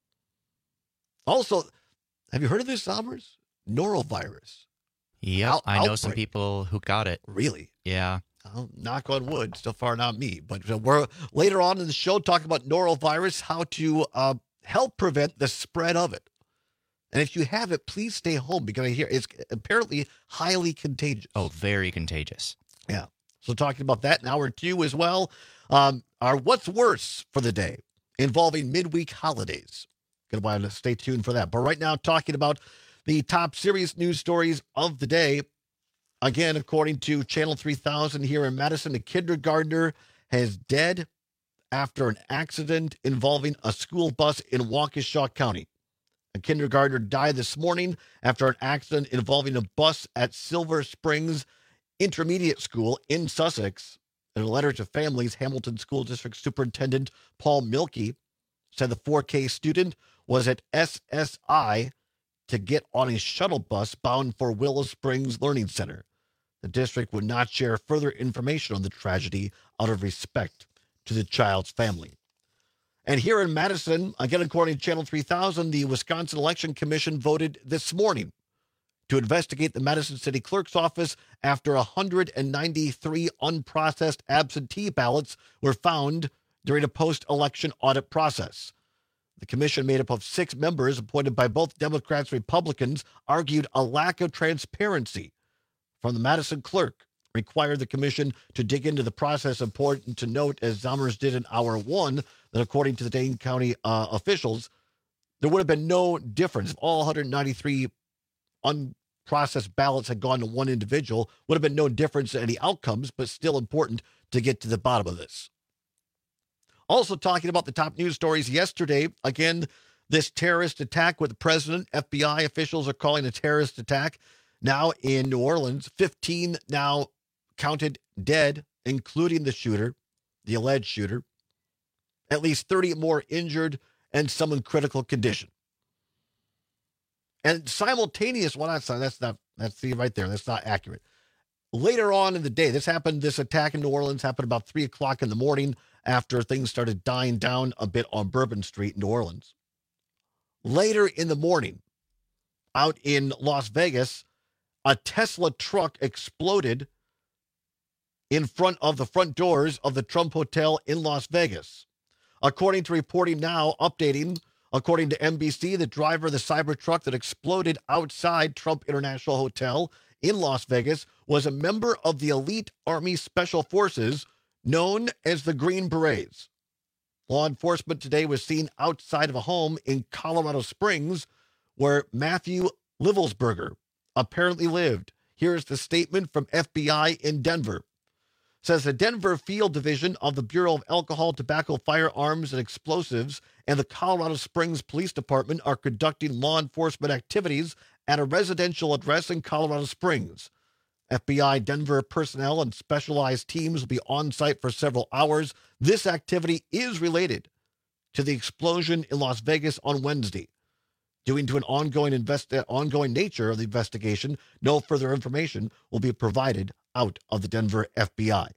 Also, have you heard of this, Zommers? Norovirus. Yep, I know some people who got it. Really? Yeah. I'll knock on wood. So far, not me. But we're later on in the show talking about norovirus, how to help prevent the spread of it. And if you have it, please stay home because I hear it's apparently highly contagious. Oh, very contagious. Yeah. So talking about that in hour two as well. Our What's Worse for the day involving midweek holidays. Going to want to stay tuned for that. But right now, talking about the top serious news stories of the day. Again, according to Channel 3000 here in Madison, a kindergartner has died after an accident involving a school bus in Waukesha County. A kindergartner died this morning after an accident involving a bus at Silver Springs Intermediate School in Sussex. In a letter to families, Hamilton School District Superintendent Paul Milkey said the 4K student was at SSI to get on a shuttle bus bound for Willow Springs Learning Center. The district would not share further information on the tragedy out of respect to the child's family. And here in Madison, again, according to Channel 3000, the Wisconsin Election Commission voted this morning to investigate the Madison City Clerk's office after 193 unprocessed absentee ballots were found during a post-election audit process. The commission, made up of 6 members appointed by both Democrats and Republicans, argued a lack of transparency from the Madison clerk required the commission to dig into the process. Important to note, as Zommers did in hour one, that according to the Dane County officials, there would have been no difference. If all 193 unprocessed ballots had gone to one individual, would have been no difference in any outcomes, but still important to get to the bottom of this. Also talking about the top news stories yesterday, again, this terrorist attack with the president. FBI officials are calling a terrorist attack now in New Orleans. 15 now counted dead, including the shooter, the alleged shooter. At least 30 more injured and some in critical condition. And simultaneous, that's see right there. That's not accurate. Later on in the day, this attack in New Orleans happened about 3 o'clock in the morning after things started dying down a bit on Bourbon Street in New Orleans. Later in the morning, out in Las Vegas, a Tesla truck exploded in front of the front doors of the Trump Hotel in Las Vegas. According to reporting now, updating, according to NBC, the driver of the Cybertruck that exploded outside Trump International Hotel in Las Vegas was a member of the elite Army Special Forces known as the Green Berets. Law enforcement today was seen outside of a home in Colorado Springs where Matthew Livelsberger apparently lived. Here's the statement from FBI in Denver. Says the Denver Field Division of the Bureau of Alcohol, Tobacco, Firearms, and Explosives and the Colorado Springs Police Department are conducting law enforcement activities at a residential address in Colorado Springs. FBI Denver personnel and specialized teams will be on site for several hours. This activity is related to the explosion in Las Vegas on Wednesday. Due to an ongoing nature of the investigation, no further information will be provided out of the Denver FBI.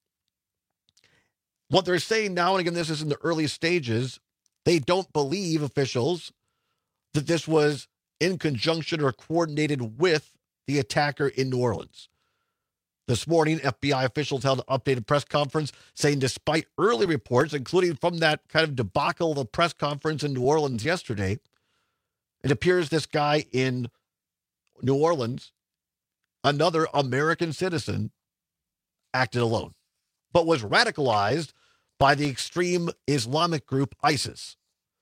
What they're saying now, and again, this is in the early stages, they don't believe, officials, that this was in conjunction or coordinated with the attacker in New Orleans. This morning, FBI officials held an updated press conference saying despite early reports, including from that kind of debacle of a press conference in New Orleans yesterday, it appears this guy in New Orleans, another American citizen, acted alone, but was radicalized by the extreme Islamic group ISIS.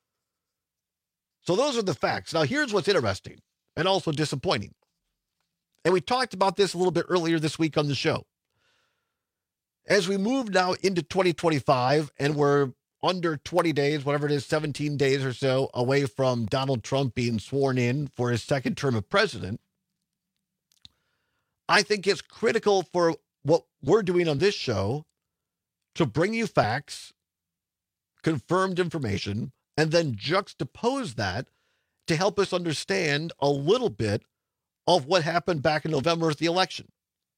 So those are the facts. Now, here's what's interesting and also disappointing. And we talked about this a little bit earlier this week on the show. As we move now into 2025 and we're under 20 days, whatever it is, 17 days or so away from Donald Trump being sworn in for his second term of president, I think it's critical for what we're doing on this show to bring you facts, confirmed information, and then juxtapose that to help us understand a little bit of what happened back in November with the election.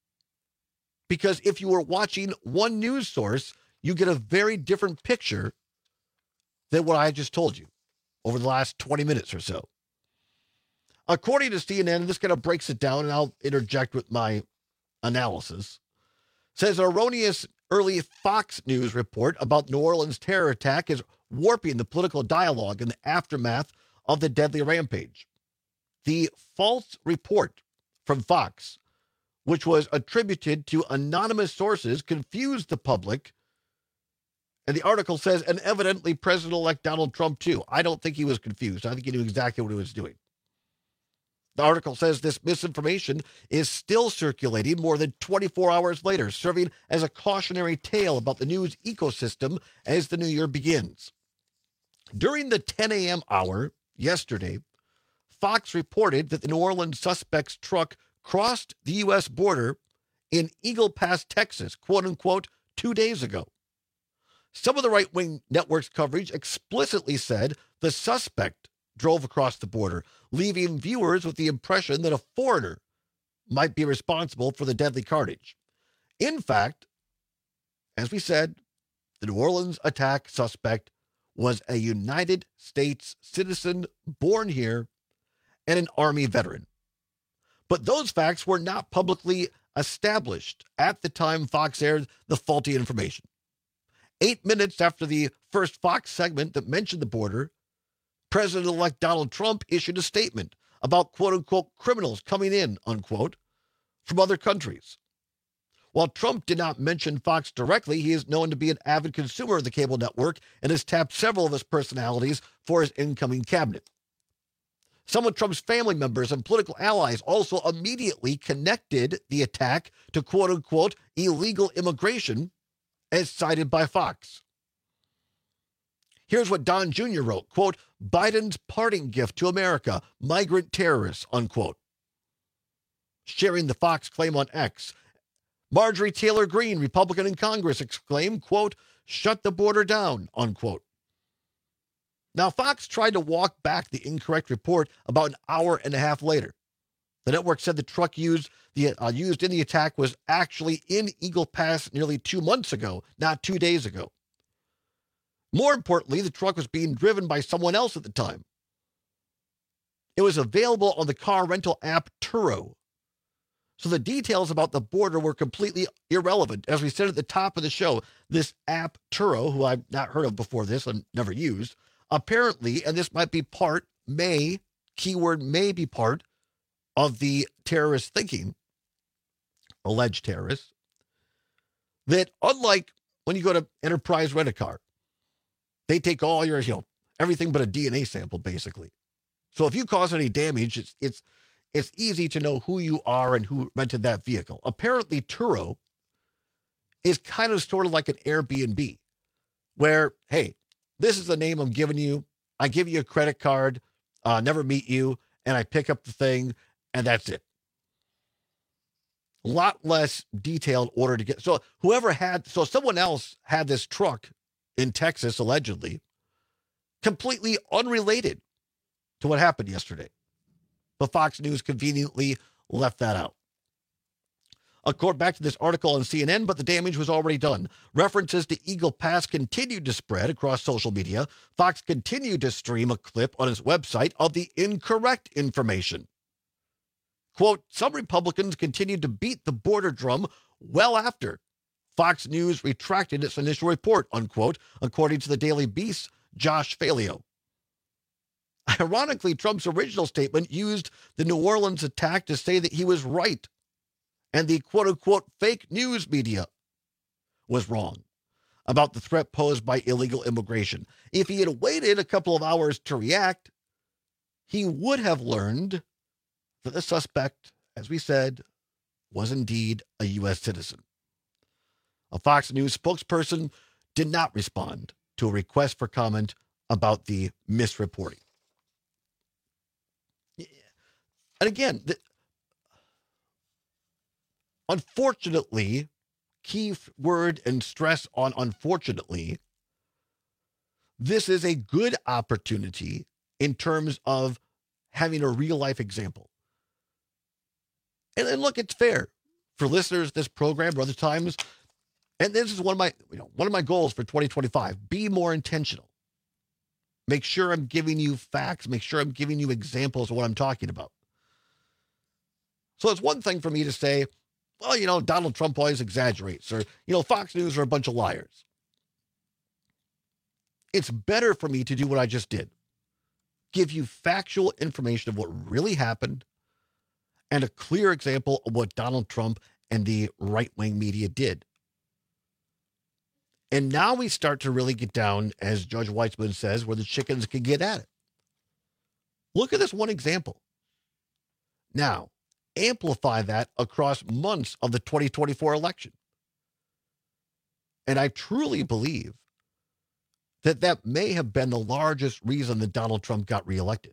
Because if you were watching one news source, you get a very different picture than what I just told you over the last 20 minutes or so. According to CNN, and this kind of breaks it down, and I'll interject with my analysis, says an erroneous early Fox News report about New Orleans terror attack is warping the political dialogue in the aftermath of the deadly rampage. The false report from Fox, which was attributed to anonymous sources, confused the public. And the article says, and evidently President-elect Donald Trump, too. I don't think he was confused. I think he knew exactly what he was doing. The article says this misinformation is still circulating more than 24 hours later, serving as a cautionary tale about the news ecosystem as the new year begins. During the 10 a.m. hour yesterday, Fox reported that the New Orleans suspect's truck crossed the U.S. border in Eagle Pass, Texas, quote unquote, 2 days ago. Some of the right-wing network's coverage explicitly said the suspect drove across the border, leaving viewers with the impression that a foreigner might be responsible for the deadly carnage. In fact, as we said, the New Orleans attack suspect was a United States citizen born here and an Army veteran. But those facts were not publicly established at the time Fox aired the faulty information. 8 minutes after the first Fox segment that mentioned the border, President-elect Donald Trump issued a statement about quote-unquote criminals coming in, unquote, from other countries. While Trump did not mention Fox directly, he is known to be an avid consumer of the cable network and has tapped several of his personalities for his incoming cabinet. Some of Trump's family members and political allies also immediately connected the attack to quote-unquote illegal immigration as cited by Fox. Here's what Don Jr. wrote, quote, Biden's parting gift to America, migrant terrorists, unquote. Sharing the Fox claim on X, Marjorie Taylor Greene, Republican in Congress, exclaimed, quote, shut the border down, unquote. Now, Fox tried to walk back the incorrect report about an hour and a half later. The network said the truck used in the attack was actually in Eagle Pass nearly 2 months ago, not 2 days ago. More importantly, the truck was being driven by someone else at the time. It was available on the car rental app Turo. So the details about the border were completely irrelevant. As we said at the top of the show, this app Turo, who I've not heard of before this and never used, apparently, and this might be part, keyword may be part of the terrorist thinking, alleged terrorists, that unlike when you go to Enterprise Rent-A-Car, they take all your, everything but a DNA sample, basically. So if you cause any damage, it's easy to know who you are and who rented that vehicle. Apparently, Turo is kind of sort of like an Airbnb, where, hey, this is the name I'm giving you. I give you a credit card, never meet you, and I pick up the thing, and that's it. A lot less detailed order to get. So someone else had this truck in Texas, allegedly, completely unrelated to what happened yesterday. But Fox News conveniently left that out. According back to this article on CNN, but the damage was already done. References to Eagle Pass continued to spread across social media. Fox continued to stream a clip on its website of the incorrect information. Quote, some Republicans continued to beat the border drum well after Fox News retracted its initial report, unquote, according to the Daily Beast's Josh Falio. Ironically, Trump's original statement used the New Orleans attack to say that he was right and the quote-unquote fake news media was wrong about the threat posed by illegal immigration. If he had waited a couple of hours to react, he would have learned that the suspect, as we said, was indeed a U.S. citizen. A Fox News spokesperson did not respond to a request for comment about the misreporting. And again, unfortunately, key word and stress on unfortunately, this is a good opportunity in terms of having a real life example. And look, it's fair for listeners of this program or other times. And this is one of my goals for 2025. Be more intentional. Make sure I'm giving you facts. Make sure I'm giving you examples of what I'm talking about. So it's one thing for me to say, well, Donald Trump always exaggerates, or, Fox News are a bunch of liars. It's better for me to do what I just did. Give you factual information of what really happened and a clear example of what Donald Trump and the right-wing media did. And now we start to really get down, as Judge Weitzman says, where the chickens can get at it. Look at this one example. Now, amplify that across months of the 2024 election. And I truly believe that may have been the largest reason that Donald Trump got reelected.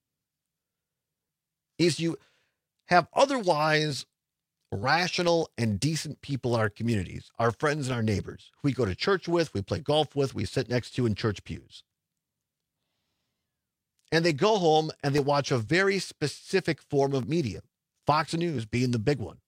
Is you have otherwise rational and decent people in our communities, our friends and our neighbors, who we go to church with, we play golf with, we sit next to in church pews. And they go home and they watch a very specific form of media, Fox News being the big one.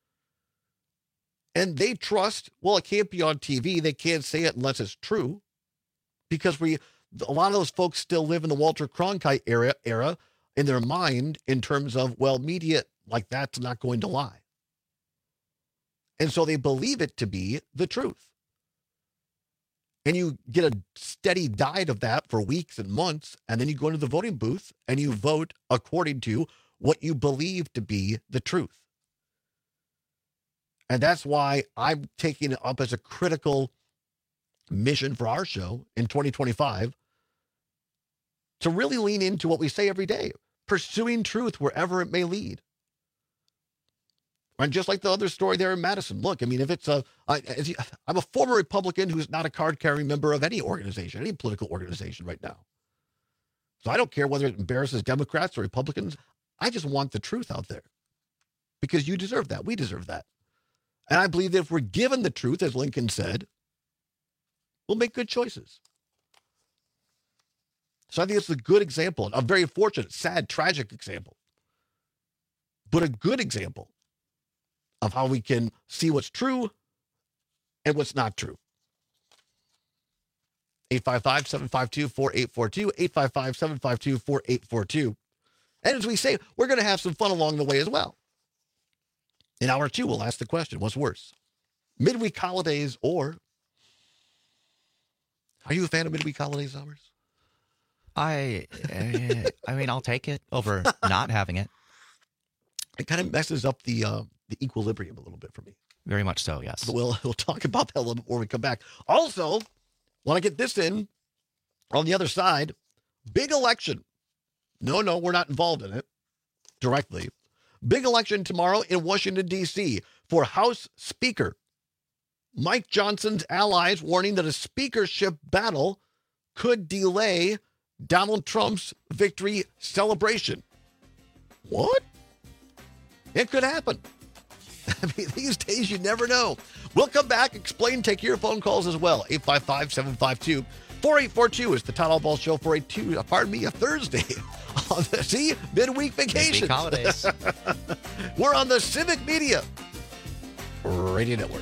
And they trust, well, it can't be on TV. They can't say it unless it's true. Because a lot of those folks still live in the Walter Cronkite era in their mind in terms of, well, media like that's not going to lie. And so they believe it to be the truth. And you get a steady diet of that for weeks and months, and then you go into the voting booth and you vote according to what you believe to be the truth. And that's why I'm taking it up as a critical mission for our show in 2025 to really lean into what we say every day, pursuing truth wherever it may lead. And just like the other story there in Madison, look, I mean, if it's I'm a former Republican who's not a card-carrying member of any organization, any political organization right now. So I don't care whether it embarrasses Democrats or Republicans. I just want the truth out there because you deserve that. We deserve that. And I believe that if we're given the truth, as Lincoln said, we'll make good choices. So I think it's a good example, a very fortunate, sad, tragic example, but a good example of how we can see what's true and what's not true. 855-752-4842, 855-752-4842. And as we say, we're going to have some fun along the way as well. In hour two, we'll ask the question, what's worse? Midweek holidays or... Are you a fan of midweek holidays hours? I mean, I'll take it over not having it. It kind of messes up the equilibrium a little bit for me. Very much so, yes. But we'll talk about that a little bit when we come back. Also, want to get this in on the other side. Big election. No, we're not involved in it directly. Big election tomorrow in Washington, D.C. for House Speaker. Mike Johnson's allies warning that a speakership battle could delay Donald Trump's victory celebration. What? It could happen. I mean, these days you never know. We'll come back, explain, take your phone calls as well. 855-752-4842 is the Todd Ball Show for a Thursday on the midweek vacation. Midweek holidays. We're on the Civic Media Radio Network.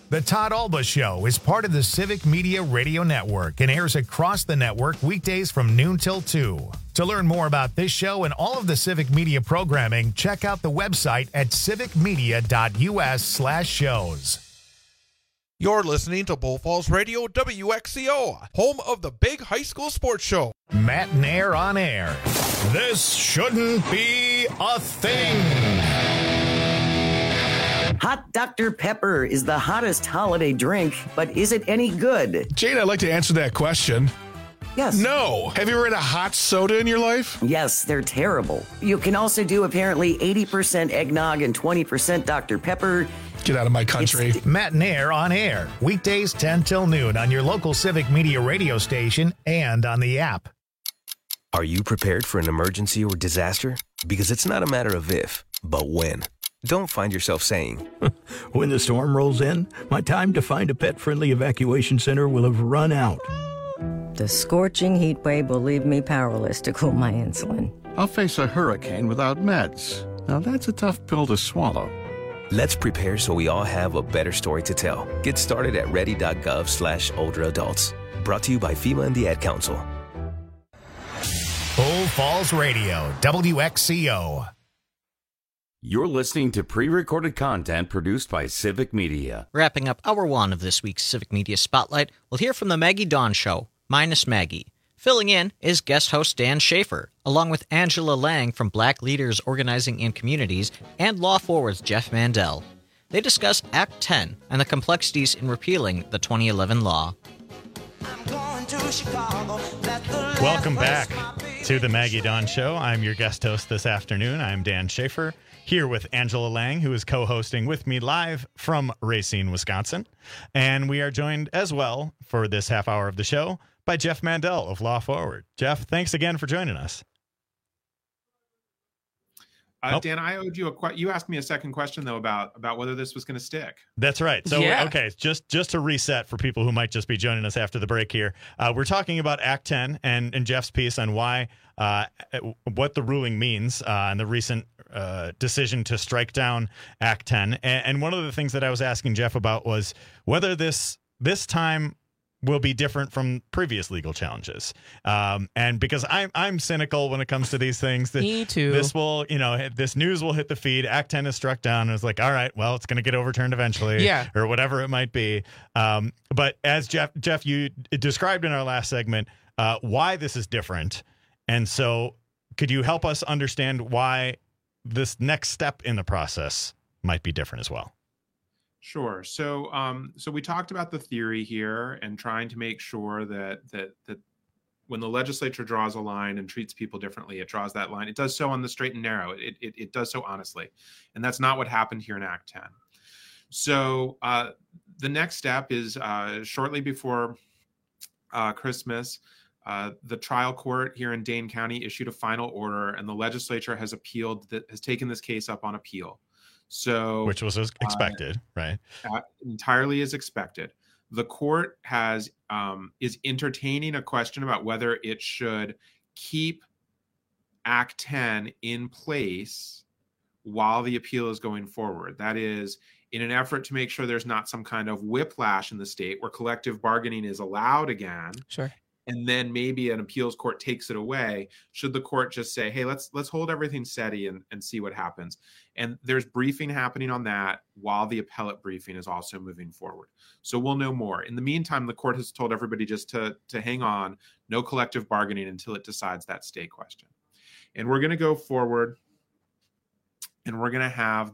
The Todd Alba Show is part of the Civic Media Radio Network and airs across the network weekdays from noon till 2. To learn more about this show and all of the Civic Media programming, check out the website at civicmedia.us/shows. You're listening to Bull Falls Radio WXCO, home of the big high school sports show. Matt Nair on air. This shouldn't be a thing. Hot Dr. Pepper is the hottest holiday drink, but is it any good? Jane, I'd like to answer that question. Yes. No. Have you ever had a hot soda in your life? Yes, they're terrible. You can also do apparently 80% eggnog and 20% Dr. Pepper. Get out of my country. Matt Nair on air. Weekdays 10 till noon on your local Civic Media radio station and on the app. Are you prepared for an emergency or disaster? Because it's not a matter of if, but when. Don't find yourself saying, when the storm rolls in, my time to find a pet-friendly evacuation center will have run out. The scorching heat wave will leave me powerless to cool my insulin. I'll face a hurricane without meds. Now that's a tough pill to swallow. let's prepare so we all have a better story to tell. Get started at ready.gov/older adults. Brought to you by FEMA and the Ad Council. Bull Falls Radio, WXCO. You're listening to pre-recorded content produced by Civic Media. Wrapping up hour one of this week's Civic Media Spotlight, we'll hear from the Maggie Dawn Show, minus Maggie. Filling in is guest host Dan Schaefer, along with Angela Lang from Black Leaders Organizing and Communities and Law Forward's Jeff Mandel. They discuss Act 10 and the complexities in repealing the 2011 law. Welcome back to the Maggie Dawn Show. I'm your guest host this afternoon. I'm Dan Schaefer, here with Angela Lang, who is co-hosting with me live from Racine, Wisconsin. And we are joined as well for this half hour of the show by Jeff Mandel of Law Forward. Jeff, thanks again for joining us. Dan, I owed you a question. You asked me a second question, though, about whether this was going to stick. That's right. So, okay, just to reset for people who might just be joining us after the break here, we're talking about Act 10 and Jeff's piece on why, what the ruling means and the recent decision to strike down Act 10. And one of the things that I was asking Jeff about was whether this time will be different from previous legal challenges. And because I'm cynical when it comes to these things. Me too. This will, this news will hit the feed. Act 10 is struck down. And it's like, all right, well, it's going to get overturned eventually. Yeah. Or whatever it might be. But as Jeff, you described in our last segment, why this is different. And so could you help us understand why this next step in the process might be different as well? Sure. So we talked about the theory here and trying to make sure that when the legislature draws a line and treats people differently, it draws that line. It does so on the straight and narrow. It does so honestly. And that's not what happened here in Act 10. So the next step is shortly before Christmas, the trial court here in Dane County issued a final order, and the legislature has taken this case up on appeal. So, which was as expected, right? Entirely as expected. The court is entertaining a question about whether it should keep Act 10 in place while the appeal is going forward. That is, in an effort to make sure there's not some kind of whiplash in the state where collective bargaining is allowed again. Sure. And then maybe an appeals court takes it away. Should the court just say, hey, let's hold everything steady and see what happens? And there's briefing happening on that while the appellate briefing is also moving forward. So we'll know more. In the meantime, the court has told everybody just to hang on, no collective bargaining until it decides that stay question. And we're going to go forward, and we're going to have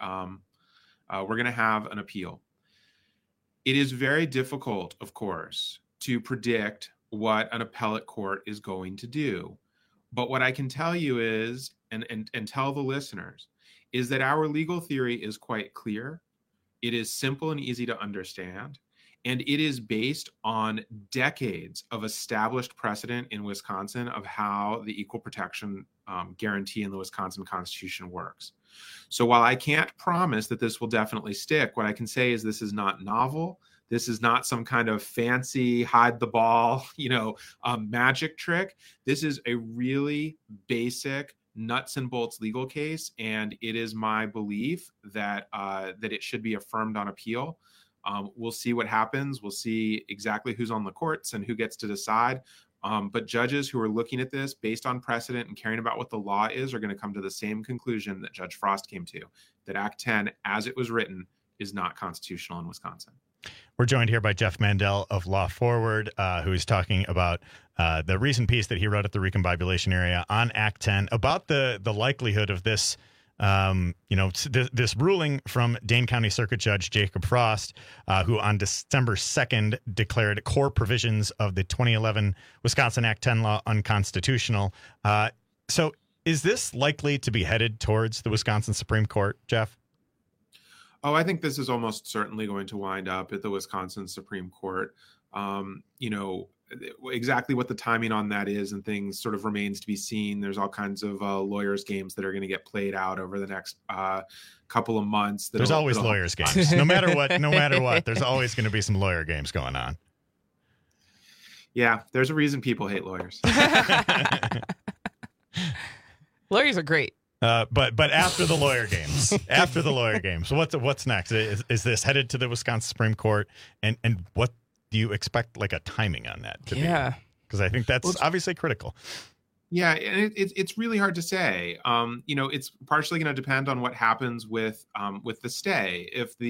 an appeal. It is very difficult, of course, to predict what an appellate court is going to do. But what I can tell you is, and tell the listeners, is that our legal theory is quite clear. It is simple and easy to understand. And it is based on decades of established precedent in Wisconsin of how the equal protection guarantee in the Wisconsin Constitution works. So while I can't promise that this will definitely stick, what I can say is this is not novel. This is not some kind of fancy hide the ball, magic trick. This is a really basic nuts and bolts legal case, and it is my belief that it should be affirmed on appeal. We'll see what happens. We'll see exactly who's on the courts and who gets to decide. But judges who are looking at this based on precedent and caring about what the law is are going to come to the same conclusion that Judge Frost came to, that Act 10, as it was written, is not constitutional in Wisconsin. We're joined here by Jeff Mandel of Law Forward, who is talking about the recent piece that he wrote at the Recombobulation area on Act 10 about the likelihood of this, this ruling from Dane County Circuit Judge Jacob Frost, who on December 2nd declared core provisions of the 2011 Wisconsin Act 10 law unconstitutional. So is this likely to be headed towards the Wisconsin Supreme Court, Jeff? Oh, I think this is almost certainly going to wind up at the Wisconsin Supreme Court. Exactly what the timing on that is and things sort of remains to be seen. There's all kinds of lawyers' games that are going to get played out over the next couple of months. There's always lawyers' games. No matter what, there's always going to be some lawyer games going on. Yeah, there's a reason people hate lawyers. Lawyers are great. But after the lawyer games, what's next? Is this headed to the Wisconsin Supreme Court? And what do you expect, like a timing on that to be? Because I think that's obviously critical. Yeah, and it's really hard to say. It's partially going to depend on what happens with the stay.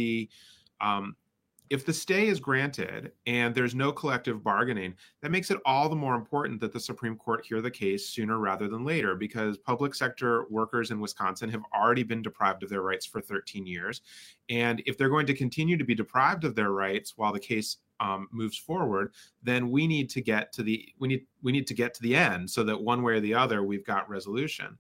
If the stay is granted and there's no collective bargaining, that makes it all the more important that the Supreme Court hear the case sooner rather than later, because public sector workers in Wisconsin have already been deprived of their rights for 13 years. And if they're going to continue to be deprived of their rights while the case moves forward, then we need to get to the end so that one way or the other, we've got resolution.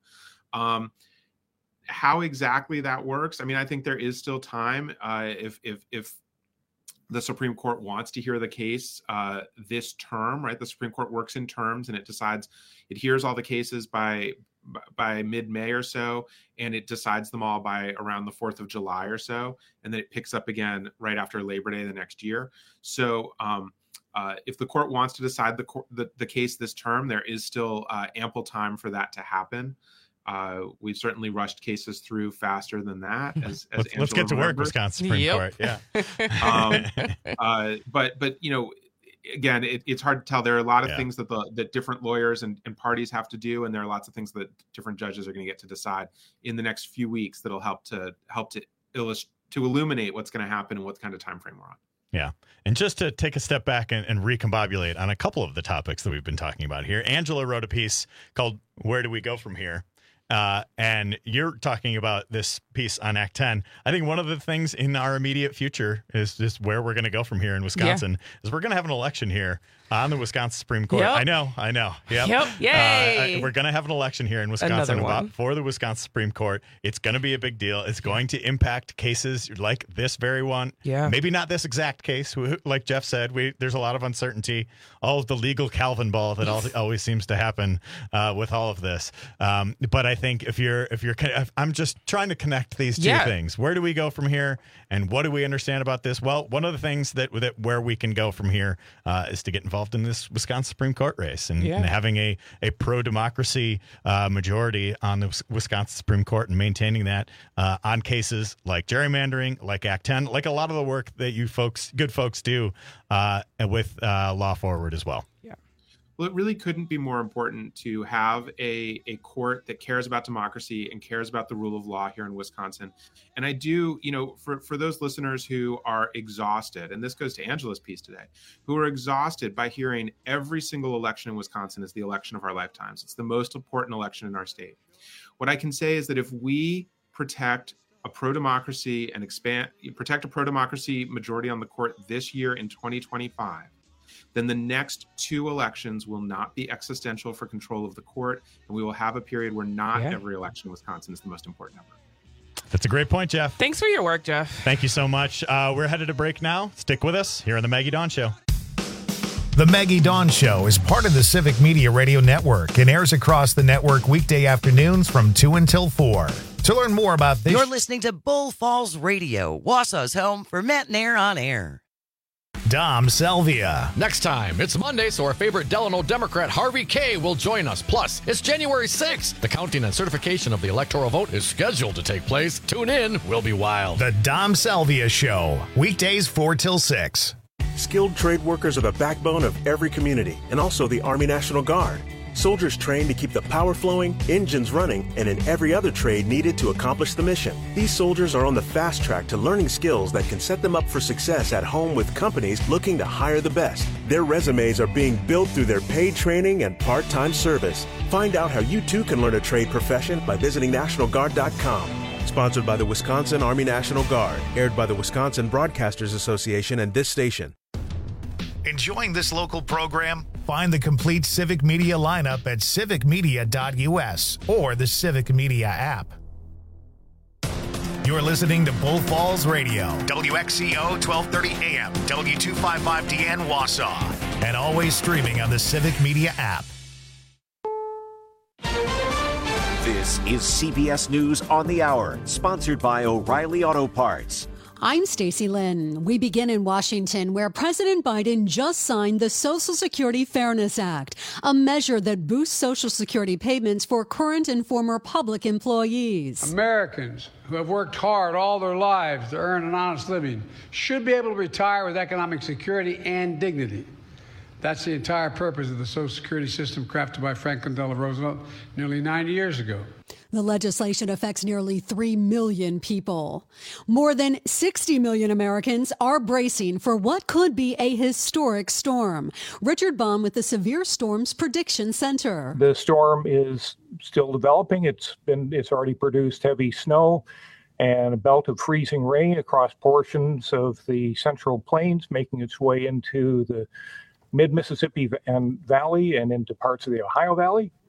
How exactly that works, I mean, I think there is still time if the Supreme Court wants to hear the case this term, right? The Supreme Court works in terms, and it hears all the cases by mid-May or so, and it decides them all by around the 4th of July or so, and then it picks up again right after Labor Day the next year. So if the court wants to decide the case this term, there is still ample time for that to happen. We've certainly rushed cases through faster than that. Let's get to work, Wisconsin Supreme Court. Yeah. But again, it's hard to tell. There are a lot of things that different lawyers and parties have to do, and there are lots of things that different judges are going to get to decide in the next few weeks that'll help to illuminate what's going to happen and what kind of time frame we're on. Yeah. And just to take a step back and recombobulate on a couple of the topics that we've been talking about here, Angela wrote a piece called "Where Do We Go From Here?" And you're talking about this piece on Act 10. I think one of the things in our immediate future is just where we're going to go from here in Wisconsin is we're going to have an election here on the Wisconsin Supreme Court. Yep. I know. Yep. Yay. We're going to have an election here in Wisconsin for the Wisconsin Supreme Court. It's going to be a big deal. It's going to impact cases like this very one. Yeah. Maybe not this exact case. Like Jeff said, there's a lot of uncertainty. All of the legal Calvin ball that always seems to happen with all of this. But I think I'm just trying to connect these two things. Where do we go from here, and what do we understand about this? Well, one of the things that where we can go from here is to get involved in this Wisconsin Supreme Court race and having a pro-democracy majority on the Wisconsin Supreme Court and maintaining that on cases like gerrymandering, like Act 10, like a lot of the work that you good folks do with Law Forward as well. Yeah. Well, it really couldn't be more important to have a court that cares about democracy and cares about the rule of law here in Wisconsin. And I do, for those listeners who are exhausted, and this goes to Angela's piece today, who are exhausted by hearing every single election in Wisconsin is the election of our lifetimes. It's the most important election in our state. What I can say is that if we protect a pro-democracy and protect a pro-democracy majority on the court this year in 2025, then the next two elections will not be existential for control of the court, and we will have a period where not every election in Wisconsin is the most important ever. That's a great point, Jeff. Thanks for your work, Jeff. Thank you so much. We're headed to break now. Stick with us here on the Maggie Dawn Show. The Maggie Dawn Show is part of the Civic Media Radio Network and airs across the network weekday afternoons from 2 until 4. To learn more about this... You're listening to Bull Falls Radio, Wausau's home for Matt Nair on air. Dom Salvia. Next time, it's Monday, so our favorite Delano Democrat Harvey Kaye will join us. Plus, it's January 6th. The counting and certification of the electoral vote is scheduled to take place. Tune in. We'll be wild. The Dom Salvia Show. Weekdays 4 till 6. Skilled trade workers are the backbone of every community and also the Army National Guard. Soldiers trained to keep the power flowing, engines running, and in every other trade needed to accomplish the mission. These soldiers are on the fast track to learning skills that can set them up for success at home with companies looking to hire the best. Their resumes are being built through their paid training and part-time service. Find out how you too can learn a trade profession by visiting NationalGuard.com. Sponsored by the Wisconsin Army National Guard. Aired by the Wisconsin Broadcasters Association and this station. Enjoying this local program? Find the complete Civic Media lineup at civicmedia.us or the Civic Media app. You're listening to Bull Falls Radio, WXCO 1230 AM, W255DN Wausau, and always streaming on the Civic Media app. This is CBS News on the Hour, sponsored by O'Reilly Auto Parts. I'm Stacey Lynn. We begin in Washington, where President Biden just signed the Social Security Fairness Act, a measure that boosts Social Security payments for current and former public employees. Americans who have worked hard all their lives to earn an honest living should be able to retire with economic security and dignity. That's the entire purpose of the Social Security system crafted by Franklin Delano Roosevelt nearly 90 years ago. The legislation affects nearly 3 million people. More than 60 million Americans are bracing for what could be a historic storm. Richard Baum with the Severe Storms Prediction Center. The storm is still developing. It's already produced heavy snow and a belt of freezing rain across portions of the Central Plains, making its way into the mid-Mississippi and Valley and into parts of the Ohio Valley.